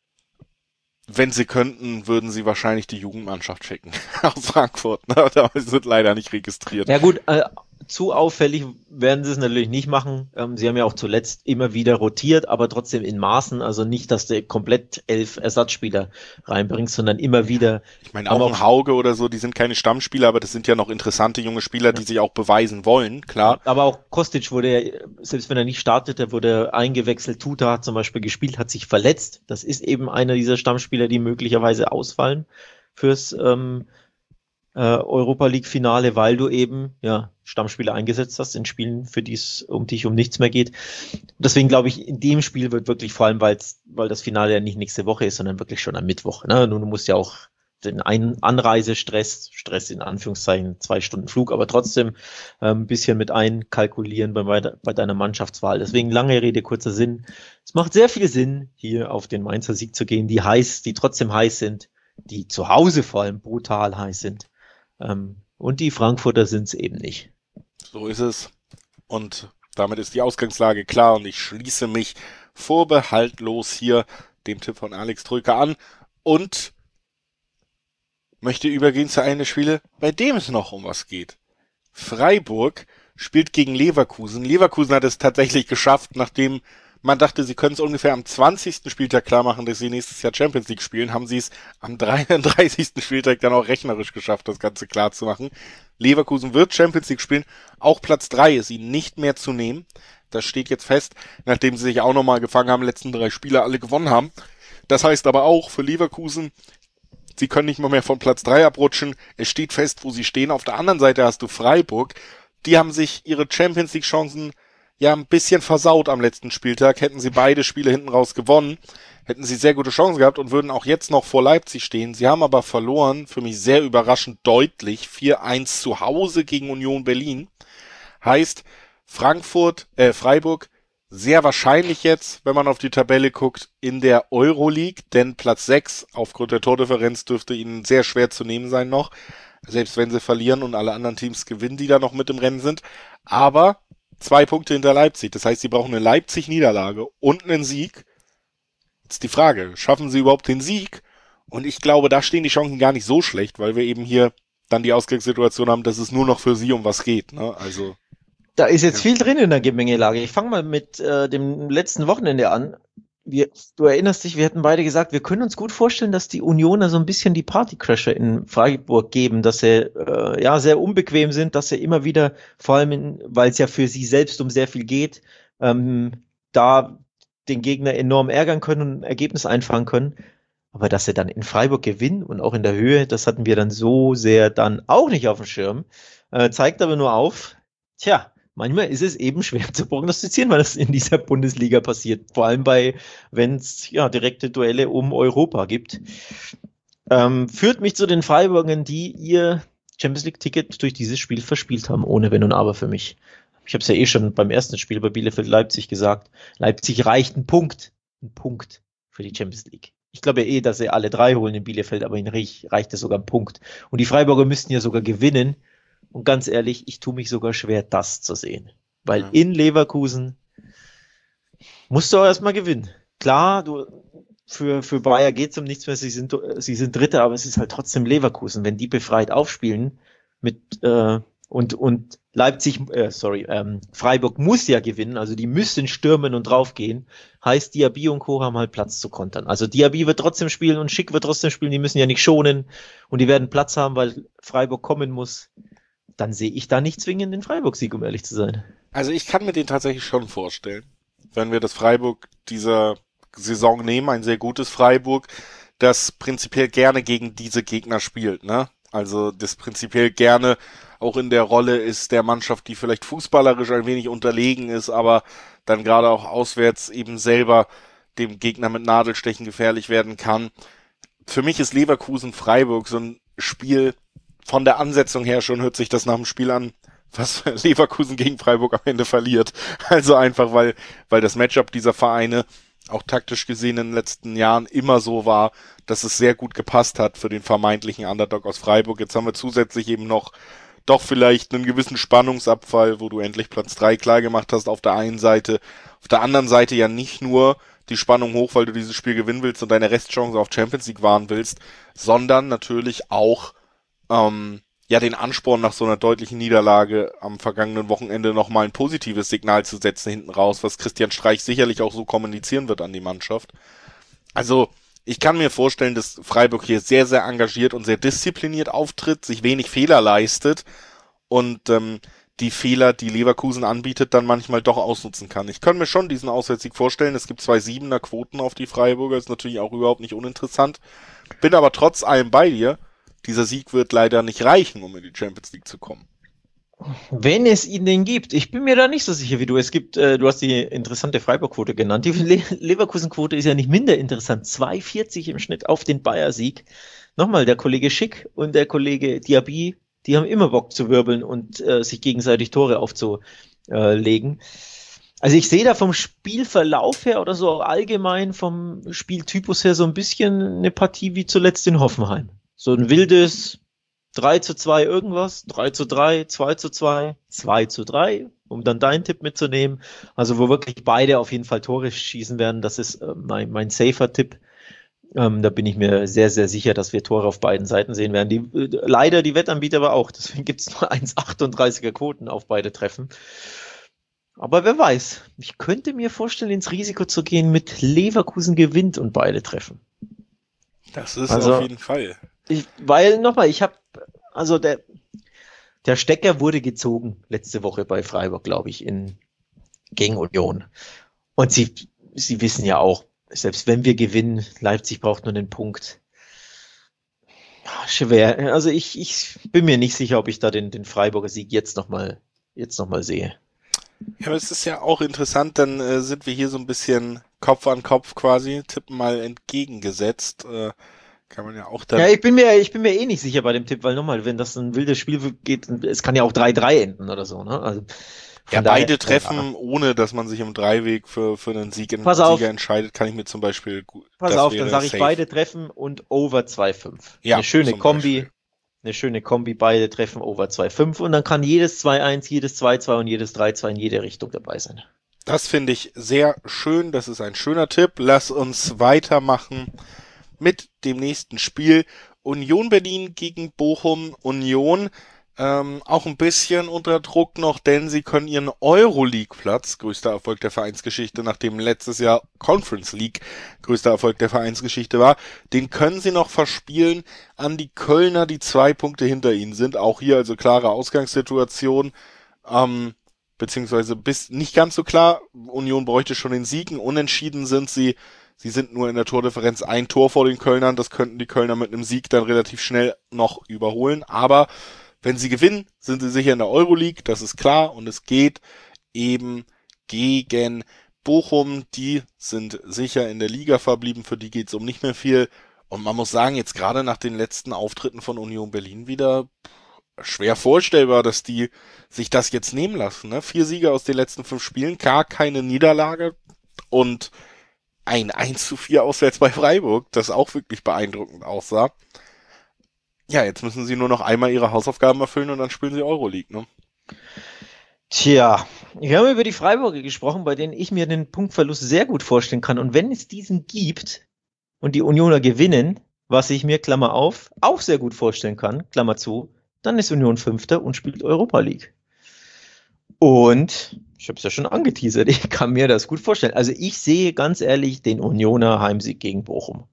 wenn sie könnten, würden sie wahrscheinlich die Jugendmannschaft schicken aus Frankfurt, ne? Aber sie sind leider nicht registriert. Ja gut, äh, zu auffällig werden sie es natürlich nicht machen. Ähm, sie haben ja auch zuletzt immer wieder rotiert, aber trotzdem in Maßen. Also nicht, dass du komplett elf Ersatzspieler reinbringst, sondern immer wieder. Ich meine, auch ein Hauge oder so, die sind keine Stammspieler, aber das sind ja noch interessante junge Spieler, die sich auch beweisen wollen, klar. Aber auch Kostic wurde ja, selbst wenn er nicht startete, wurde eingewechselt. Tuta hat zum Beispiel gespielt, hat sich verletzt. Das ist eben einer dieser Stammspieler, die möglicherweise ausfallen fürs ähm, äh, Europa League Finale, weil du eben ja Stammspieler eingesetzt hast in Spielen, für die es um dich um nichts mehr geht. Deswegen glaube ich, in dem Spiel wird wirklich, vor allem weil weil das Finale ja nicht nächste Woche ist, sondern wirklich schon am Mittwoch. Ne? Nun, du musst ja auch den Ein- Anreisestress, Stress in Anführungszeichen, zwei Stunden Flug, aber trotzdem äh, ein bisschen mit einkalkulieren bei, bei deiner Mannschaftswahl. Deswegen lange Rede, kurzer Sinn. Es macht sehr viel Sinn, hier auf den Mainzer Sieg zu gehen, die heiß, die trotzdem heiß sind, die zu Hause vor allem brutal heiß sind. Ähm, und die Frankfurter sind es eben nicht. So ist es. Und damit ist die Ausgangslage klar und ich schließe mich vorbehaltlos hier dem Tipp von Alex Troika an und möchte übergehen zu einem der Spiele, bei dem es noch um was geht. Freiburg spielt gegen Leverkusen. Leverkusen hat es tatsächlich geschafft, nachdem man dachte, sie können es ungefähr am zwanzigsten Spieltag klar machen, dass sie nächstes Jahr Champions League spielen, haben sie es am dreiunddreißigsten Spieltag dann auch rechnerisch geschafft, das Ganze klar zu machen. Leverkusen wird Champions League spielen. Auch Platz drei ist ihnen nicht mehr zu nehmen. Das steht jetzt fest, nachdem sie sich auch nochmal gefangen haben, letzten drei Spiele alle gewonnen haben. Das heißt aber auch für Leverkusen, sie können nicht mal mehr von Platz drei abrutschen. Es steht fest, wo sie stehen. Auf der anderen Seite hast du Freiburg. Die haben sich ihre Champions League Chancen ja ein bisschen versaut am letzten Spieltag. Hätten sie beide Spiele hinten raus gewonnen, hätten sie sehr gute Chancen gehabt und würden auch jetzt noch vor Leipzig stehen. Sie haben aber verloren, für mich sehr überraschend deutlich, vier eins zu Hause gegen Union Berlin. Heißt, Frankfurt, äh, Freiburg sehr wahrscheinlich jetzt, wenn man auf die Tabelle guckt, in der Euroleague, denn Platz sechs aufgrund der Tordifferenz dürfte ihnen sehr schwer zu nehmen sein noch, selbst wenn sie verlieren und alle anderen Teams gewinnen, die da noch mit im Rennen sind. Aber zwei Punkte hinter Leipzig, das heißt, sie brauchen eine Leipzig-Niederlage und einen Sieg. Jetzt die Frage, schaffen sie überhaupt den Sieg? Und ich glaube, da stehen die Chancen gar nicht so schlecht, weil wir eben hier dann die Ausgangssituation haben, dass es nur noch für sie um was geht, ne? Also da ist jetzt ja viel drin in der Gemengelage. Ich fange mal mit äh, dem letzten Wochenende an. Wir, du erinnerst dich, wir hatten beide gesagt, wir können uns gut vorstellen, dass die Unioner so ein bisschen die Partycrasher in Freiburg geben, dass sie äh, ja sehr unbequem sind, dass sie immer wieder, vor allem weil es ja für sie selbst um sehr viel geht, ähm, da den Gegner enorm ärgern können und ein Ergebnis einfangen können. Aber dass sie dann in Freiburg gewinnen und auch in der Höhe, das hatten wir dann so sehr dann auch nicht auf dem Schirm. Äh, zeigt aber nur auf, tja, manchmal ist es eben schwer zu prognostizieren, was in dieser Bundesliga passiert. Vor allem bei, wenn es ja direkte Duelle um Europa gibt. Ähm, führt mich zu den Freiburgern, die ihr Champions League-Ticket durch dieses Spiel verspielt haben, ohne Wenn und Aber für mich. Ich habe es ja eh schon beim ersten Spiel bei Bielefeld-Leipzig gesagt. Leipzig reicht ein Punkt. Ein Punkt für die Champions League. Ich glaube ja eh, dass sie alle drei holen in Bielefeld, aber ihnen reicht es sogar ein Punkt. Und die Freiburger müssten ja sogar gewinnen. Und ganz ehrlich, ich tue mich sogar schwer, das zu sehen. Weil ja. In Leverkusen musst du auch erstmal gewinnen. Klar, du, für, für Bayer geht's um nichts mehr, sie sind, sie sind Dritte, aber es ist halt trotzdem Leverkusen. Wenn die befreit aufspielen mit, äh, Und, und Leipzig, äh, sorry, ähm, Freiburg muss ja gewinnen, also die müssen stürmen und draufgehen. Heißt, Diaby und Co. haben halt Platz zu kontern. Also Diaby wird trotzdem spielen und Schick wird trotzdem spielen, die müssen ja nicht schonen und die werden Platz haben, weil Freiburg kommen muss. Dann sehe ich da nicht zwingend den Freiburg-Sieg, um ehrlich zu sein. Also ich kann mir den tatsächlich schon vorstellen, wenn wir das Freiburg dieser Saison nehmen, ein sehr gutes Freiburg, das prinzipiell gerne gegen diese Gegner spielt, ne? Also das prinzipiell gerne auch in der Rolle ist der Mannschaft, die vielleicht fußballerisch ein wenig unterlegen ist, aber dann gerade auch auswärts eben selber dem Gegner mit Nadelstechen gefährlich werden kann. Für mich ist Leverkusen-Freiburg so ein Spiel, von der Ansetzung her schon hört sich das nach dem Spiel an, was Leverkusen gegen Freiburg am Ende verliert. Also einfach, weil, weil das Matchup dieser Vereine auch taktisch gesehen in den letzten Jahren immer so war, dass es sehr gut gepasst hat für den vermeintlichen Underdog aus Freiburg. Jetzt haben wir zusätzlich eben noch doch vielleicht einen gewissen Spannungsabfall, wo du endlich Platz drei klar gemacht hast auf der einen Seite. Auf der anderen Seite ja nicht nur die Spannung hoch, weil du dieses Spiel gewinnen willst und deine Restchance auf Champions League wahren willst, sondern natürlich auch ähm, ja den Ansporn nach so einer deutlichen Niederlage am vergangenen Wochenende nochmal ein positives Signal zu setzen hinten raus, was Christian Streich sicherlich auch so kommunizieren wird an die Mannschaft. Also ich kann mir vorstellen, dass Freiburg hier sehr, sehr engagiert und sehr diszipliniert auftritt, sich wenig Fehler leistet und ähm, die Fehler, die Leverkusen anbietet, dann manchmal doch ausnutzen kann. Ich kann mir schon diesen Auswärtssieg vorstellen. Es gibt zwei Siebener Quoten auf die Freiburger, ist natürlich auch überhaupt nicht uninteressant. Bin aber trotz allem bei dir. Dieser Sieg wird leider nicht reichen, um in die Champions League zu kommen. Wenn es ihn denn gibt. Ich bin mir da nicht so sicher wie du. Es gibt, äh, du hast die interessante Freiburg-Quote genannt. Die Le- Leverkusen-Quote ist ja nicht minder interessant. zwei Komma vierzig im Schnitt auf den Bayer-Sieg. Nochmal, der Kollege Schick und der Kollege Diaby, die haben immer Bock zu wirbeln und äh, sich gegenseitig Tore aufzulegen. Also ich sehe da vom Spielverlauf her oder so auch allgemein vom Spieltypus her so ein bisschen eine Partie wie zuletzt in Hoffenheim. So ein wildes drei zu zwei irgendwas, drei zu drei, zwei zu zwei, zwei zu drei, um dann deinen Tipp mitzunehmen. Also wo wirklich beide auf jeden Fall Tore schießen werden, das ist äh, mein, mein safer Tipp. Ähm, da bin ich mir sehr, sehr sicher, dass wir Tore auf beiden Seiten sehen werden. Die, äh, leider die Wettanbieter aber auch, deswegen gibt es nur eins Komma achtunddreißiger Quoten auf beide Treffen. Aber wer weiß, ich könnte mir vorstellen, ins Risiko zu gehen mit Leverkusen gewinnt und beide treffen. Das ist also, auf jeden Fall. Ich, weil, nochmal, ich habe, also der, der Stecker wurde gezogen letzte Woche bei Freiburg, glaube ich, in, gegen Union. Und sie, sie wissen ja auch, selbst wenn wir gewinnen, Leipzig braucht nur einen Punkt. Ja, schwer. Also ich, ich bin mir nicht sicher, ob ich da den, den Freiburger Sieg jetzt nochmal, jetzt noch mal sehe. Ja, aber es ist ja auch interessant, dann äh, sind wir hier so ein bisschen Kopf an Kopf quasi, tippen mal entgegengesetzt. Äh, Kann man ja auch dann. Ja, ich bin mir, ich bin mir eh nicht sicher bei dem Tipp, weil nochmal, wenn das ein wildes Spiel geht, es kann ja auch drei drei enden oder so, ne? Also, ja, daher, beide treffen, ja. Ohne dass man sich im Dreiweg für, für einen Sieg in, Pass auf. Sieger entscheidet, kann ich mir zum Beispiel gut. Pass auf, dann sage ich beide treffen und over zwei Komma fünf. Ja, eine schöne Kombi. Beispiel. Eine schöne Kombi, beide treffen over zwei Komma fünf und dann kann jedes zwei eins, jedes zwei zwei und jedes drei zwei in jede Richtung dabei sein. Das finde ich sehr schön, das ist ein schöner Tipp. Lass uns weitermachen mit dem nächsten Spiel. Union Berlin gegen Bochum. Union ähm, auch ein bisschen unter Druck noch, denn sie können ihren Euroleague-Platz, größter Erfolg der Vereinsgeschichte, nachdem letztes Jahr Conference League größter Erfolg der Vereinsgeschichte war, den können sie noch verspielen an die Kölner, die zwei Punkte hinter ihnen sind. Auch hier also klare Ausgangssituation, ähm, beziehungsweise bis nicht ganz so klar. Union bräuchte schon den Siegen. Unentschieden sind sie. Sie sind nur in der Tordifferenz ein Tor vor den Kölnern. Das könnten die Kölner mit einem Sieg dann relativ schnell noch überholen. Aber wenn sie gewinnen, sind sie sicher in der Euroleague. Das ist klar. Und es geht eben gegen Bochum. Die sind sicher in der Liga verblieben. Für die geht es um nicht mehr viel. Und man muss sagen, jetzt gerade nach den letzten Auftritten von Union Berlin wieder schwer vorstellbar, dass die sich das jetzt nehmen lassen. Ne? Vier Siege aus den letzten fünf Spielen, gar keine Niederlage und ein eins zu vier auswärts bei Freiburg, das auch wirklich beeindruckend aussah. Ja, jetzt müssen sie nur noch einmal ihre Hausaufgaben erfüllen und dann spielen sie Euroleague, ne? Tja, wir haben über die Freiburger gesprochen, bei denen ich mir den Punktverlust sehr gut vorstellen kann. Und wenn es diesen gibt und die Unioner gewinnen, was ich mir, Klammer auf, auch sehr gut vorstellen kann, Klammer zu, dann ist Union Fünfter und spielt Europa League. Und ich habe es ja schon angeteasert, ich kann mir das gut vorstellen. Also ich sehe ganz ehrlich den Unioner Heimsieg gegen Bochum.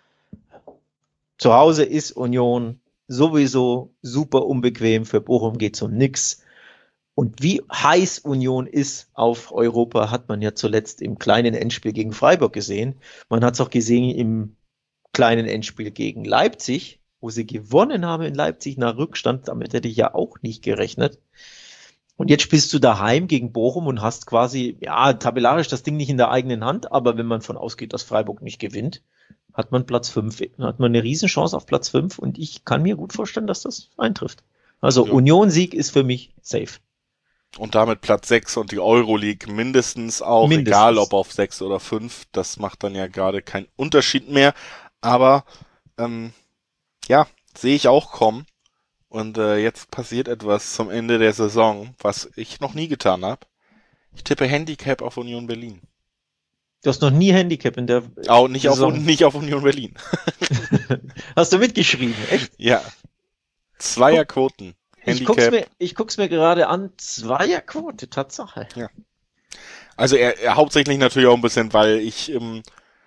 Zu Hause ist Union sowieso super unbequem, für Bochum geht es um nix. Und wie heiß Union ist auf Europa, hat man ja zuletzt im kleinen Endspiel gegen Freiburg gesehen. Man hat es auch gesehen im kleinen Endspiel gegen Leipzig, wo sie gewonnen haben in Leipzig nach Rückstand. Damit hätte ich ja auch nicht gerechnet. Und jetzt spielst du daheim gegen Bochum und hast quasi, ja, tabellarisch das Ding nicht in der eigenen Hand, aber wenn man von ausgeht, dass Freiburg nicht gewinnt, hat man Platz fünf, hat man eine Riesenchance auf Platz fünf und ich kann mir gut vorstellen, dass das eintrifft. Also ja. Union-Sieg ist für mich safe. Und damit Platz sechs und die Euroleague mindestens auch, mindestens. Egal ob auf sechs oder fünf, das macht dann ja gerade keinen Unterschied mehr, aber ähm, ja, sehe ich auch kommen. Und äh, jetzt passiert etwas zum Ende der Saison, was ich noch nie getan habe. Ich tippe Handicap auf Union Berlin. Du hast noch nie Handicap in der Auch nicht Saison. Auf, nicht auf Union Berlin. Hast du mitgeschrieben, echt? Ja. Zweierquoten. Ich guck's, mir, ich guck's mir gerade an. Zweierquote, Tatsache. Ja. Also er, er hauptsächlich natürlich auch ein bisschen, weil ich ähm,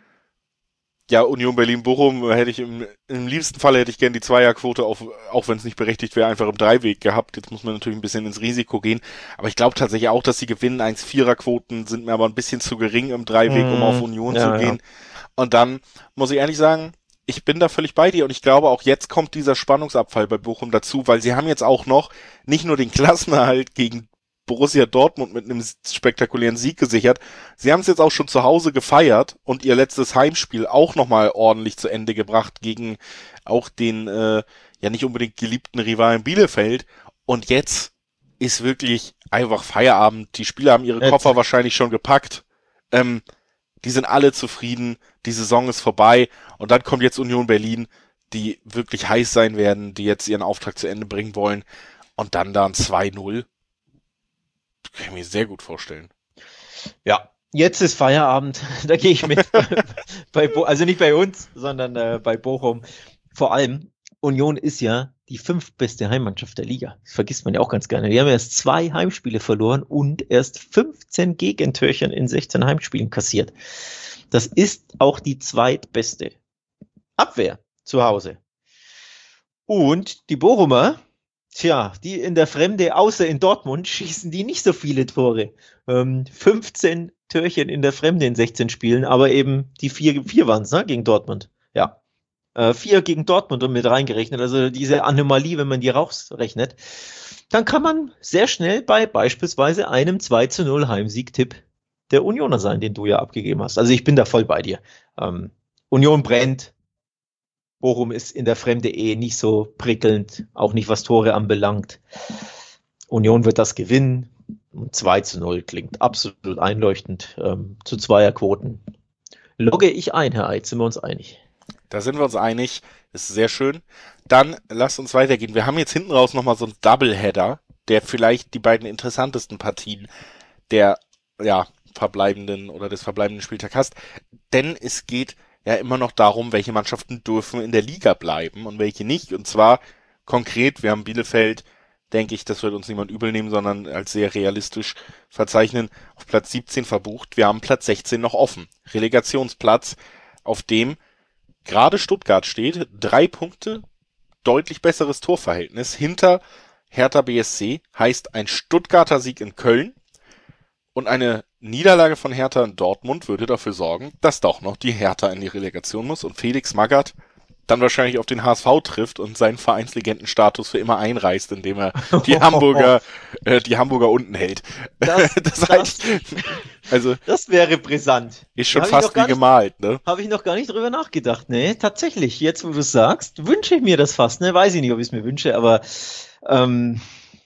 ja, Union Berlin-Bochum hätte ich im, im liebsten Fall hätte ich gern die Zweierquote, auf, auch wenn es nicht berechtigt wäre, einfach im Dreiweg gehabt. Jetzt muss man natürlich ein bisschen ins Risiko gehen. Aber ich glaube tatsächlich auch, dass sie gewinnen. eins Komma vierer Quoten sind mir aber ein bisschen zu gering im Dreiweg, um auf Union ja, zu gehen. Ja. Und dann muss ich ehrlich sagen, ich bin da völlig bei dir und ich glaube auch jetzt kommt dieser Spannungsabfall bei Bochum dazu, weil sie haben jetzt auch noch nicht nur den Klassenerhalt gegen Borussia Dortmund mit einem spektakulären Sieg gesichert. Sie haben es jetzt auch schon zu Hause gefeiert und ihr letztes Heimspiel auch nochmal ordentlich zu Ende gebracht gegen auch den äh, ja nicht unbedingt geliebten Rivalen Bielefeld. Und jetzt ist wirklich einfach Feierabend. Die Spieler haben ihre jetzt. Koffer wahrscheinlich schon gepackt. Ähm, die sind alle zufrieden. Die Saison ist vorbei. Und dann kommt jetzt Union Berlin, die wirklich heiß sein werden, die jetzt ihren Auftrag zu Ende bringen wollen. Und dann da ein zwei null. Kann ich mir sehr gut vorstellen. Ja, jetzt ist Feierabend, da gehe ich mit. bei Bo- also nicht bei uns, sondern äh, bei Bochum. Vor allem, Union ist ja die fünftbeste Heimmannschaft der Liga. Das vergisst man ja auch ganz gerne. Die haben erst zwei Heimspiele verloren und erst fünfzehn Gegentörchen in sechzehn Heimspielen kassiert. Das ist auch die zweitbeste Abwehr zu Hause. Und die Bochumer, tja, die in der Fremde, außer in Dortmund, schießen die nicht so viele Tore. Ähm, fünfzehn Törchen in der Fremde in sechzehn Spielen, aber eben die vier, vier waren es, ne, gegen Dortmund. Ja. Äh, vier gegen Dortmund und mit reingerechnet, also diese Anomalie, wenn man die rausrechnet, dann kann man sehr schnell bei beispielsweise einem zwei zu null Heimsieg-Tipp der Unioner sein, den du ja abgegeben hast. Also ich bin da voll bei dir. Ähm, Union brennt. Bochum ist in der Fremde eh nicht so prickelnd, auch nicht was Tore anbelangt. Union wird das gewinnen. zwei zu null klingt absolut einleuchtend. Ähm, zu Zweierquoten logge ich ein, Herr Eid, sind wir uns einig? Da sind wir uns einig, das ist sehr schön. Dann lasst uns weitergehen. Wir haben jetzt hinten raus nochmal so einen Doubleheader, der vielleicht die beiden interessantesten Partien der ja, verbleibenden oder des verbleibenden Spieltags hast. Denn es geht ja immer noch darum, welche Mannschaften dürfen in der Liga bleiben und welche nicht. Und zwar konkret, wir haben Bielefeld, denke ich, das wird uns niemand übel nehmen, sondern als sehr realistisch verzeichnen, auf Platz siebzehn verbucht. Wir haben Platz sechzehn noch offen. Relegationsplatz, auf dem gerade Stuttgart steht. Drei Punkte, deutlich besseres Torverhältnis. Hinter Hertha B S C heißt ein Stuttgarter Sieg in Köln. Und eine Niederlage von Hertha in Dortmund würde dafür sorgen, dass doch noch die Hertha in die Relegation muss und Felix Magath dann wahrscheinlich auf den H S V trifft und seinen Vereinslegendenstatus für immer einreißt, indem er die Hamburger äh, die Hamburger unten hält. Das, das, das, heißt, also, das wäre brisant. Ist schon fast wie nicht, gemalt, ne? Habe ich noch gar nicht drüber nachgedacht, ne? Tatsächlich, jetzt wo du es sagst, wünsche ich mir das fast, ne? Weiß ich nicht, ob ich es mir wünsche, aber ähm,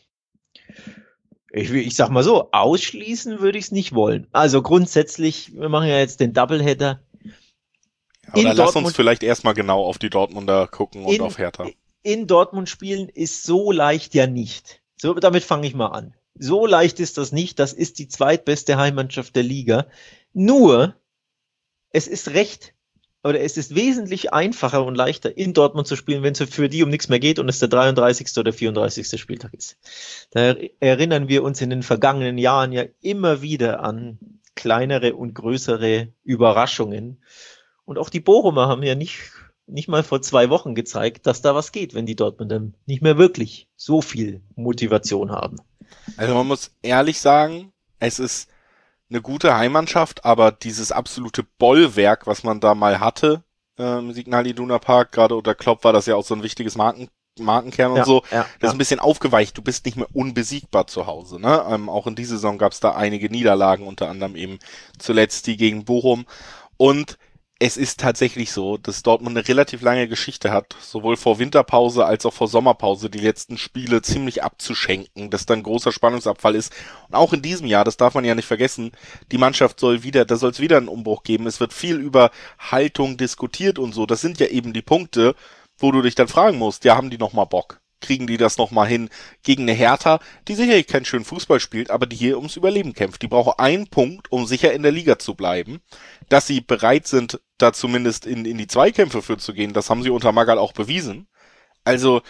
Ich, ich sag mal so, ausschließen würde ich es nicht wollen. Also grundsätzlich, wir machen ja jetzt den Doubleheader. Aber dann lass uns vielleicht erstmal genau auf die Dortmunder gucken und in, auf Hertha. In Dortmund spielen ist so leicht ja nicht. So, damit fange ich mal an. So leicht ist das nicht. Das ist die zweitbeste Heimmannschaft der Liga. Nur, es ist recht oder es ist wesentlich einfacher und leichter, in Dortmund zu spielen, wenn es für die um nichts mehr geht und es der dreiunddreißigste oder vierunddreißigste Spieltag ist. Da erinnern wir uns in den vergangenen Jahren ja immer wieder an kleinere und größere Überraschungen. Und auch die Bochumer haben ja nicht, nicht mal vor zwei Wochen gezeigt, dass da was geht, wenn die Dortmunder nicht mehr wirklich so viel Motivation haben. Also man muss ehrlich sagen, es ist eine gute Heimmannschaft, aber dieses absolute Bollwerk, was man da mal hatte äh, im Signal Iduna Park, gerade unter Klopp war das ja auch so ein wichtiges Marken, Markenkern und Ja, so, ja, das ist ja. ein bisschen aufgeweicht, du bist nicht mehr unbesiegbar zu Hause. Ne? Ähm, auch in dieser Saison gab es da einige Niederlagen, unter anderem eben zuletzt die gegen Bochum. Und es ist tatsächlich so, dass Dortmund eine relativ lange Geschichte hat, sowohl vor Winterpause als auch vor Sommerpause die letzten Spiele ziemlich abzuschenken, dass da ein großer Spannungsabfall ist. Und auch in diesem Jahr, das darf man ja nicht vergessen, die Mannschaft soll wieder, da soll es wieder einen Umbruch geben. Es wird viel über Haltung diskutiert und so. Das sind ja eben die Punkte, wo du dich dann fragen musst, ja, haben die noch mal Bock? Kriegen die das noch mal hin gegen eine Hertha, die sicherlich keinen schönen Fußball spielt, aber die hier ums Überleben kämpft. Die brauchen einen Punkt, um sicher in der Liga zu bleiben. Dass sie bereit sind, da zumindest in, in die Zweikämpfe für zu gehen, das haben sie unter Magath auch bewiesen. Also,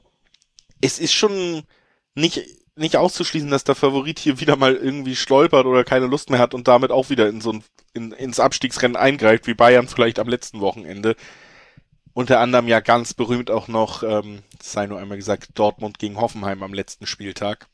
es ist schon nicht, nicht auszuschließen, dass der Favorit hier wieder mal irgendwie stolpert oder keine Lust mehr hat und damit auch wieder in so ein, in, ins Abstiegsrennen eingreift, wie Bayern vielleicht am letzten Wochenende. Unter anderem ja ganz berühmt auch noch, ähm, das sei nur einmal gesagt, Dortmund gegen Hoffenheim am letzten Spieltag.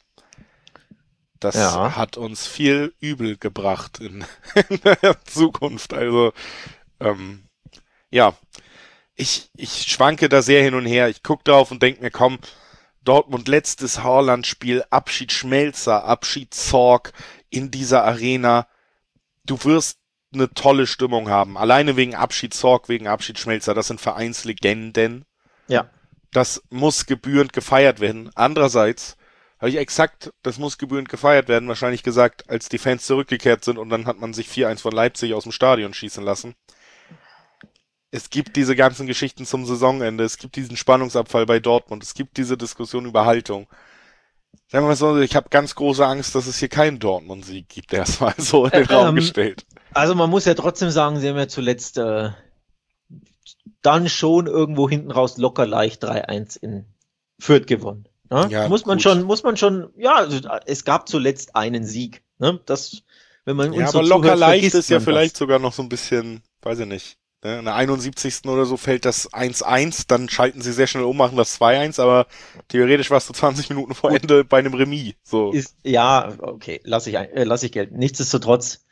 Das ja. hat uns viel Übel gebracht in, in der Zukunft. Also, ähm, ja, ich, ich schwanke da sehr hin und her. Ich gucke drauf und denke mir, komm, Dortmund letztes Haaland-Spiel, Abschied Schmelzer, Abschied Zorc in dieser Arena. Du wirst eine tolle Stimmung haben. Alleine wegen Abschied Zorc, wegen Abschied Schmelzer. Das sind Vereinslegenden. Ja. Das muss gebührend gefeiert werden. Andererseits habe ich exakt, das muss gebührend gefeiert werden, wahrscheinlich gesagt, als die Fans zurückgekehrt sind und dann hat man sich vier eins von Leipzig aus dem Stadion schießen lassen. Es gibt diese ganzen Geschichten zum Saisonende. Es gibt diesen Spannungsabfall bei Dortmund. Es gibt diese Diskussion über Haltung. Sagen wir mal so, ich habe ganz große Angst, dass es hier keinen Dortmund-Sieg gibt, erstmal so in den ähm, Raum gestellt. Also man muss ja trotzdem sagen, sie haben ja zuletzt äh, dann schon irgendwo hinten raus locker leicht drei eins in Fürth gewonnen. Ne? Ja, muss man gut. schon, muss man schon, ja, also es gab zuletzt einen Sieg. Ne? Das, wenn man uns ja, so aber locker zuhört, leicht ist ja das. vielleicht sogar noch so ein bisschen, weiß ich nicht. Ne? In der einundsiebzigsten oder so fällt das eins eins, dann schalten sie sehr schnell um, machen das zwei eins, aber theoretisch warst du zwanzig Minuten vor Ende bei einem Remis. So. Ist, ja, okay, lass ich, äh, lass ich gelten. Nichtsdestotrotz,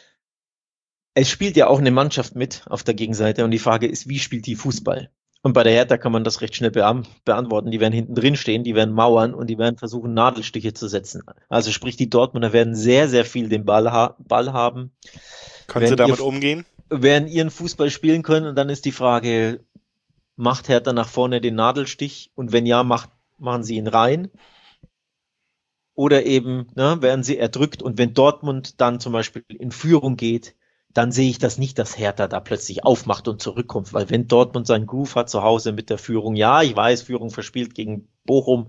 es spielt ja auch eine Mannschaft mit auf der Gegenseite und die Frage ist, wie spielt die Fußball? Und bei der Hertha kann man das recht schnell beam- beantworten. Die werden hinten drin stehen, die werden mauern und die werden versuchen, Nadelstiche zu setzen. Also sprich, die Dortmunder werden sehr, sehr viel den Ball, ha- Ball haben. Können sie damit ihr, umgehen? Werden ihren Fußball spielen können und dann ist die Frage, macht Hertha nach vorne den Nadelstich? Und wenn ja, macht, machen sie ihn rein? Oder eben, ne, werden sie erdrückt und wenn Dortmund dann zum Beispiel in Führung geht, dann sehe ich das nicht, dass Hertha da plötzlich aufmacht und zurückkommt, weil wenn Dortmund seinen Groove hat zu Hause mit der Führung, ja, ich weiß, Führung verspielt gegen Bochum,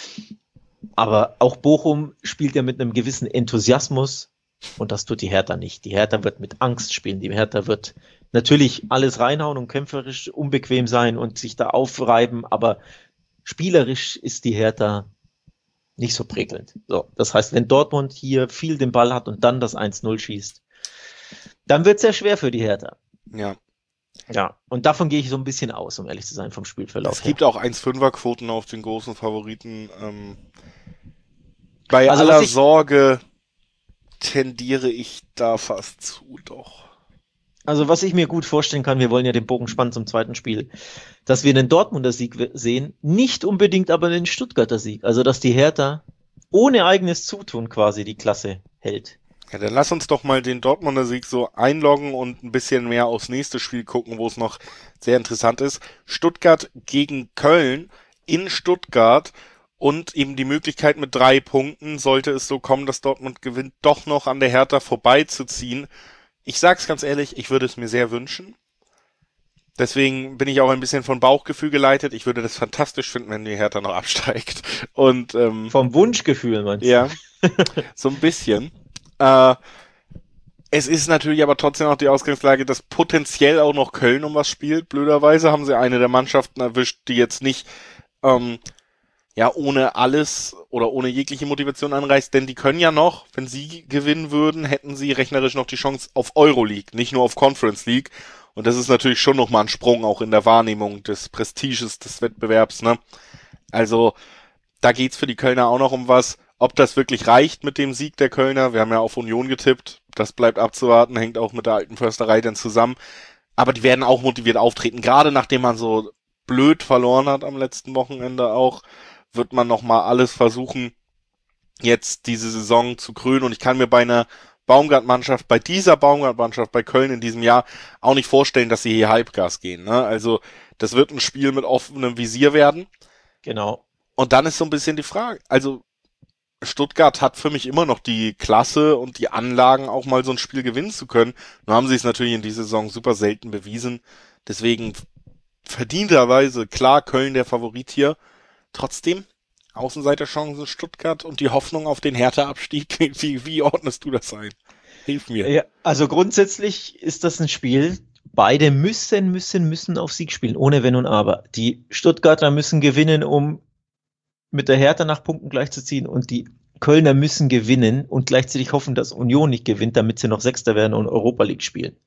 aber auch Bochum spielt ja mit einem gewissen Enthusiasmus und das tut die Hertha nicht. Die Hertha wird mit Angst spielen, die Hertha wird natürlich alles reinhauen und kämpferisch unbequem sein und sich da aufreiben, aber spielerisch ist die Hertha nicht so prickelnd. So, das heißt, wenn Dortmund hier viel den Ball hat und dann das eins null schießt, dann wird es sehr schwer für die Hertha. Ja. Ja, und davon gehe ich so ein bisschen aus, um ehrlich zu sein, vom Spielverlauf. Es gibt auch eins Komma fünfer Quoten auf den großen Favoriten. Ähm, bei also aller ich, Sorge tendiere ich da fast zu, doch. Also was ich mir gut vorstellen kann, wir wollen ja den Bogen spannen zum zweiten Spiel, dass wir einen Dortmunder Sieg sehen, nicht unbedingt aber den Stuttgarter Sieg. Also dass die Hertha ohne eigenes Zutun quasi die Klasse hält. Ja, dann lass uns doch mal den Dortmunder Sieg so einloggen und ein bisschen mehr aufs nächste Spiel gucken, wo es noch sehr interessant ist. Stuttgart gegen Köln in Stuttgart und eben die Möglichkeit mit drei Punkten, sollte es so kommen, dass Dortmund gewinnt, doch noch an der Hertha vorbeizuziehen. Ich sag's ganz ehrlich, ich würde es mir sehr wünschen. Deswegen bin ich auch ein bisschen von Bauchgefühl geleitet. Ich würde das fantastisch finden, wenn die Hertha noch absteigt. Und ähm, vom Wunschgefühl meinst du? Ja, so ein bisschen. Äh, Es ist natürlich aber trotzdem auch die Ausgangslage, dass potenziell auch noch Köln um was spielt. Blöderweise haben sie eine der Mannschaften erwischt, die jetzt nicht ähm, ja ohne alles oder ohne jegliche Motivation anreist, denn die können ja noch, wenn sie gewinnen würden, hätten sie rechnerisch noch die Chance auf Euroleague, nicht nur auf Conference League. Und das ist natürlich schon nochmal ein Sprung auch in der Wahrnehmung des Prestiges des Wettbewerbs, ne? Also da geht's für die Kölner auch noch um was. Ob das wirklich reicht mit dem Sieg der Kölner, wir haben ja auf Union getippt, das bleibt abzuwarten, hängt auch mit der alten Försterei dann zusammen. Aber die werden auch motiviert auftreten, gerade nachdem man so blöd verloren hat am letzten Wochenende auch, wird man nochmal alles versuchen, jetzt diese Saison zu krönen. Und ich kann mir bei einer Baumgart-Mannschaft, bei dieser Baumgart-Mannschaft, bei Köln in diesem Jahr auch nicht vorstellen, dass sie hier Halbgas gehen, ne? Also das wird ein Spiel mit offenem Visier werden. Genau. Und dann ist so ein bisschen die Frage, also Stuttgart hat für mich immer noch die Klasse und die Anlagen, auch mal so ein Spiel gewinnen zu können. Nur haben sie es natürlich in dieser Saison super selten bewiesen. Deswegen verdienterweise klar Köln der Favorit hier. Trotzdem Außenseiterchancen Stuttgart und die Hoffnung auf den Hertha-Abstieg. Wie, wie ordnest du das ein? Hilf mir. Ja, also grundsätzlich ist das ein Spiel, beide müssen, müssen, müssen auf Sieg spielen, ohne Wenn und Aber. Die Stuttgarter müssen gewinnen, um mit der Hertha nach Punkten gleichzuziehen, und die Kölner müssen gewinnen und gleichzeitig hoffen, dass Union nicht gewinnt, damit sie noch Sechster werden und Europa League spielen.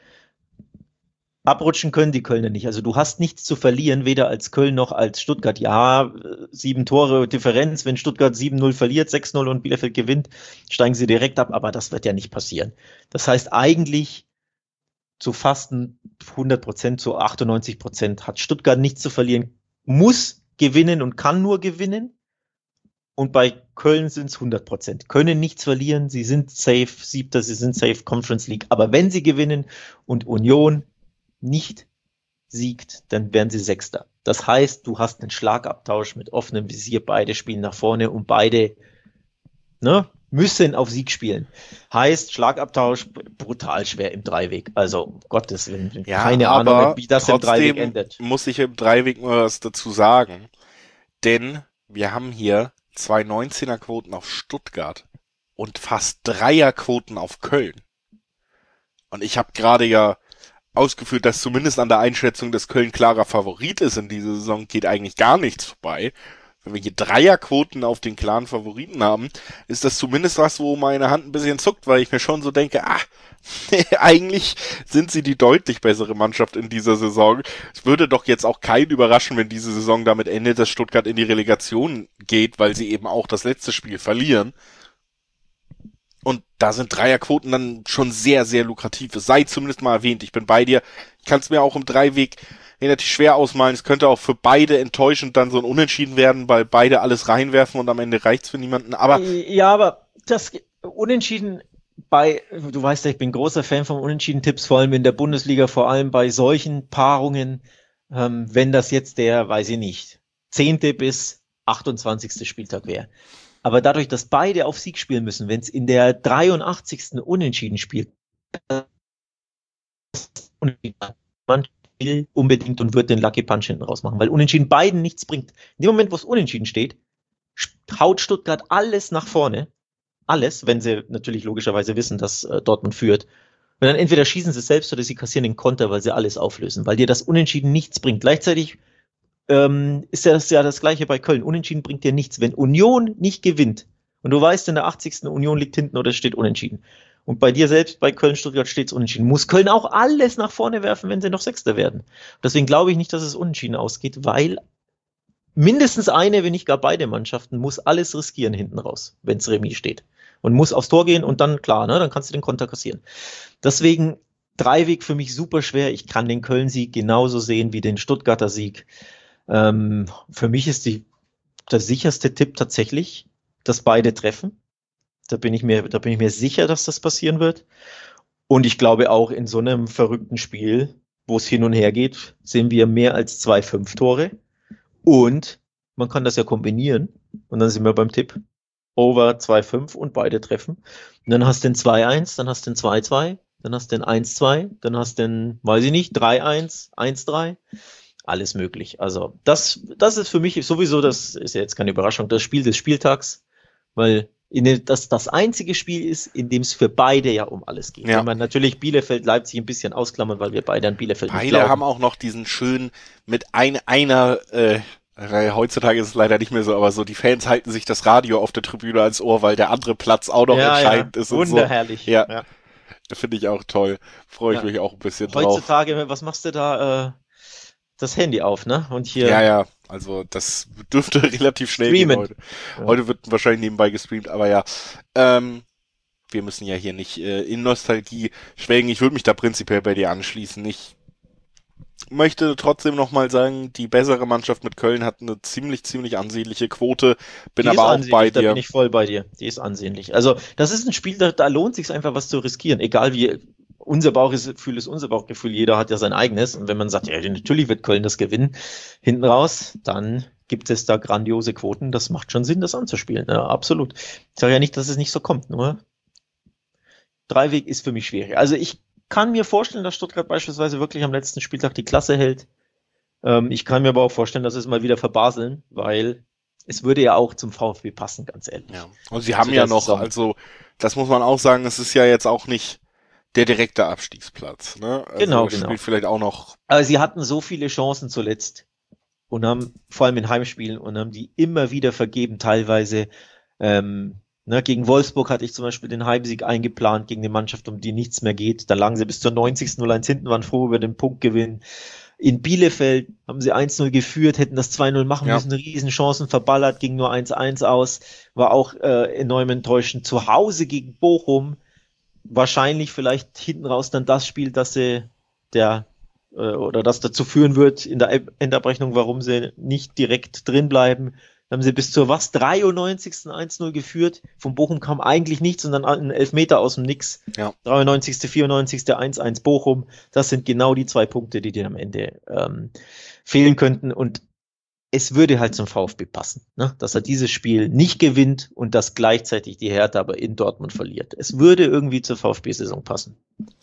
Abrutschen können die Kölner nicht. Also du hast nichts zu verlieren, weder als Köln noch als Stuttgart. Ja, sieben Tore Differenz, wenn Stuttgart sieben null verliert, sechs null und Bielefeld gewinnt, steigen sie direkt ab, aber das wird ja nicht passieren. Das heißt eigentlich zu fast hundert Prozent, zu achtundneunzig Prozent hat Stuttgart nichts zu verlieren, muss gewinnen und kann nur gewinnen. Und bei Köln sind es hundert Prozent. Können nichts verlieren, sie sind safe, siebter, sie sind safe Conference League. Aber wenn sie gewinnen und Union nicht siegt, dann werden sie Sechster. Das heißt, du hast einen Schlagabtausch mit offenem Visier, beide spielen nach vorne und beide ne, müssen auf Sieg spielen. Heißt, Schlagabtausch brutal schwer im Dreiweg. Also, um Gottes Willen, ja, keine Ahnung, wie das im Dreiweg endet. Muss ich im Dreiweg mal was dazu sagen. Denn wir haben hier zwei neunzehner-Quoten auf Stuttgart und fast Dreierquoten auf Köln. Und ich habe gerade ja ausgeführt, dass zumindest an der Einschätzung, dass Köln klarer Favorit ist in dieser Saison, geht eigentlich gar nichts vorbei. Wenn wir hier Dreierquoten auf den klaren Favoriten haben, ist das zumindest was, wo meine Hand ein bisschen zuckt, weil ich mir schon so denke, ah, eigentlich sind sie die deutlich bessere Mannschaft in dieser Saison. Es würde doch jetzt auch keinen überraschen, wenn diese Saison damit endet, dass Stuttgart in die Relegation geht, weil sie eben auch das letzte Spiel verlieren. Und da sind Dreierquoten dann schon sehr, sehr lukrativ. Es sei zumindest mal erwähnt. Ich bin bei dir. Ich kann es mir auch im Dreiweg relativ schwer ausmalen. Es könnte auch für beide enttäuschend dann so ein Unentschieden werden, weil beide alles reinwerfen und am Ende reicht's für niemanden. Aber ja, aber das Unentschieden bei, du weißt ja, ich bin großer Fan von Unentschieden-Tipps, vor allem in der Bundesliga, vor allem bei solchen Paarungen, ähm, wenn das jetzt der, weiß ich nicht, zehnte bis achtundzwanzigste Spieltag wäre. Aber dadurch, dass beide auf Sieg spielen müssen, wenn es in der dreiundachtzigsten Unentschieden spielt, man will unbedingt und wird den Lucky Punch hinten rausmachen, weil Unentschieden beiden nichts bringt. In dem Moment, wo es Unentschieden steht, haut Stuttgart alles nach vorne. Alles, wenn sie natürlich logischerweise wissen, dass äh, Dortmund führt. Und dann entweder schießen sie selbst oder sie kassieren den Konter, weil sie alles auflösen, weil dir das Unentschieden nichts bringt. Gleichzeitig ähm, ist ja das, ja das Gleiche bei Köln. Unentschieden bringt dir nichts. Wenn Union nicht gewinnt und du weißt, in der achtzigsten Union liegt hinten oder es steht Unentschieden. Und bei dir selbst, bei Köln-Stuttgart steht es unentschieden. Muss Köln auch alles nach vorne werfen, wenn sie noch Sechster werden. Deswegen glaube ich nicht, dass es unentschieden ausgeht, weil mindestens eine, wenn nicht gar beide Mannschaften, muss alles riskieren hinten raus, wenn es Remis steht. Und muss aufs Tor gehen und dann, klar, ne, dann kannst du den Konter kassieren. Deswegen Dreiweg für mich super schwer. Ich kann den Köln-Sieg genauso sehen wie den Stuttgarter Sieg. Ähm, für mich ist die, der sicherste Tipp tatsächlich, dass beide treffen. Da bin ich mir, da bin ich mir sicher, dass das passieren wird. Und ich glaube auch in so einem verrückten Spiel, wo es hin und her geht, sehen wir mehr als zwei Fünf-Tore. Und man kann das ja kombinieren. Und dann sind wir beim Tipp. Over zwei fünf und beide treffen. Und dann hast du den zwei eins, dann hast du den zwei zwei, dann hast du den eins zwei, dann hast du den, weiß ich nicht, drei eins, eins drei. Alles möglich. Also das, das ist für mich sowieso, das ist ja jetzt keine Überraschung, das Spiel des Spieltags, weil in dem das das einzige Spiel ist, in dem es für beide ja um alles geht. Ja. Wenn man natürlich Bielefeld, Leipzig ein bisschen ausklammern, weil wir beide an Bielefeld Beide nicht glauben. haben auch noch diesen schönen, mit ein, einer, äh, heutzutage ist es leider nicht mehr so, aber so, die Fans halten sich das Radio auf der Tribüne ans Ohr, weil der andere Platz auch noch ja, entscheidend ja. ist und so. Wunderherrlich. Ja, ja. finde ich auch toll. Freue ich Ja. mich auch ein bisschen drauf. Heutzutage, was machst du da? Äh, das Handy auf, ne? Und hier. Ja, ja, also das dürfte relativ schnell Streamen. gehen heute. Ja. Heute wird wahrscheinlich nebenbei gestreamt, aber ja. Ähm, wir müssen ja hier nicht äh, in Nostalgie schwelgen. Ich würde mich da prinzipiell bei dir anschließen. Ich möchte trotzdem nochmal sagen, die bessere Mannschaft mit Köln hat eine ziemlich, ziemlich ansehnliche Quote. Bin Die aber ist auch ansehnlich, bei da dir. bin ich voll bei dir. Die ist ansehnlich. Also, das ist ein Spiel, da, da lohnt sich einfach was zu riskieren. Egal wie, unser Bauchgefühl ist unser Bauchgefühl. Jeder hat ja sein eigenes. Und wenn man sagt, ja, natürlich wird Köln das gewinnen, hinten raus, dann gibt es da grandiose Quoten. Das macht schon Sinn, das anzuspielen. Ja, absolut. Ich sage ja nicht, dass es nicht so kommt, nur Dreiweg ist für mich schwierig. Also, ich kann mir vorstellen, dass Stuttgart beispielsweise wirklich am letzten Spieltag die Klasse hält. Ähm, ich kann mir aber auch vorstellen, dass sie es mal wieder verbaseln, weil es würde ja auch zum VfB passen, ganz ehrlich. Ja. Und sie Zu haben ja der noch, Saison. also das muss man auch sagen, es ist ja jetzt auch nicht der direkte Abstiegsplatz. Ne? Also Genau, es genau. spielt vielleicht auch noch. Aber sie hatten so viele Chancen zuletzt und haben vor allem in Heimspielen und haben die immer wieder vergeben, teilweise. Ähm, ne, gegen Wolfsburg hatte ich zum Beispiel den Heimsieg eingeplant gegen eine Mannschaft, um die nichts mehr geht. Da lagen sie bis zur neunzigsten null eins hinten, waren froh über den Punktgewinn. In Bielefeld haben sie eins null geführt, hätten das zwei null machen Ja. müssen, Riesenchancen verballert, ging nur eins eins aus, war auch äh, enorm enttäuschend. Zu Hause gegen Bochum, wahrscheinlich vielleicht hinten raus dann das Spiel, dass sie der äh, oder das dazu führen wird in der Endabrechnung, warum sie nicht direkt drin bleiben. Dann haben sie bis zur was dreiundneunzigsten eins null geführt. Von Bochum kam eigentlich nichts und dann ein Elfmeter aus dem Nix. Ja. dreiundneunzigsten vierundneunzigsten eins eins Bochum. Das sind genau die zwei Punkte, die dir am Ende ähm, fehlen könnten. Und es würde halt zum VfB passen, ne? Dass er dieses Spiel nicht gewinnt und dass gleichzeitig die Hertha aber in Dortmund verliert. Es würde irgendwie zur VfB-Saison passen.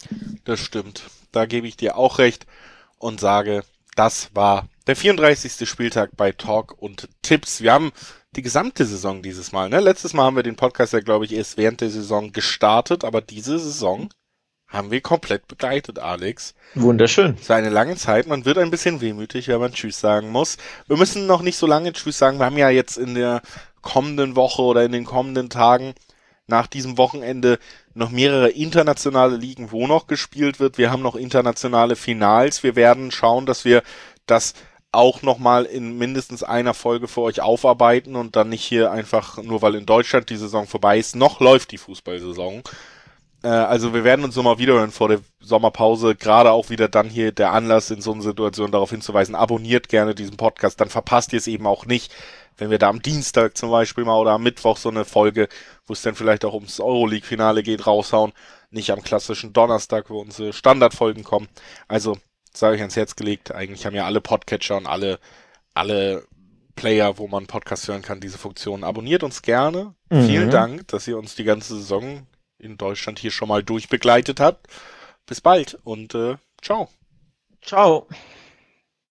Das stimmt. Da gebe ich dir auch recht und sage, das war der vierunddreißigste Spieltag bei Talk und Tipps. Wir haben die gesamte Saison dieses Mal. Ne? Letztes Mal haben wir den Podcast ja, glaube ich, erst während der Saison gestartet, aber diese Saison haben wir komplett begleitet, Alex. Wunderschön. Es war eine lange Zeit. Man wird ein bisschen wehmütig, wenn man Tschüss sagen muss. Wir müssen noch nicht so lange Tschüss sagen. Wir haben ja jetzt in der kommenden Woche oder in den kommenden Tagen nach diesem Wochenende noch mehrere internationale Ligen, wo noch gespielt wird. Wir haben noch internationale Finals. Wir werden schauen, dass wir das auch nochmal in mindestens einer Folge für euch aufarbeiten und dann nicht hier einfach, nur weil in Deutschland die Saison vorbei ist, noch läuft die Fußballsaison. Äh, also wir werden uns nochmal wiederhören vor der Sommerpause, gerade auch wieder dann hier der Anlass in so einer Situation darauf hinzuweisen, abonniert gerne diesen Podcast, dann verpasst ihr es eben auch nicht, wenn wir da am Dienstag zum Beispiel mal oder am Mittwoch so eine Folge, wo es dann vielleicht auch ums Euroleague-Finale geht, raushauen, nicht am klassischen Donnerstag, wo unsere Standardfolgen kommen. Also, sage ich ans Herz gelegt, eigentlich haben ja alle Podcatcher und alle, alle Player, wo man Podcast hören kann, diese Funktion. Abonniert uns gerne. Mhm. Vielen Dank, dass ihr uns die ganze Saison in Deutschland hier schon mal durchbegleitet habt. Bis bald und äh, ciao. Ciao.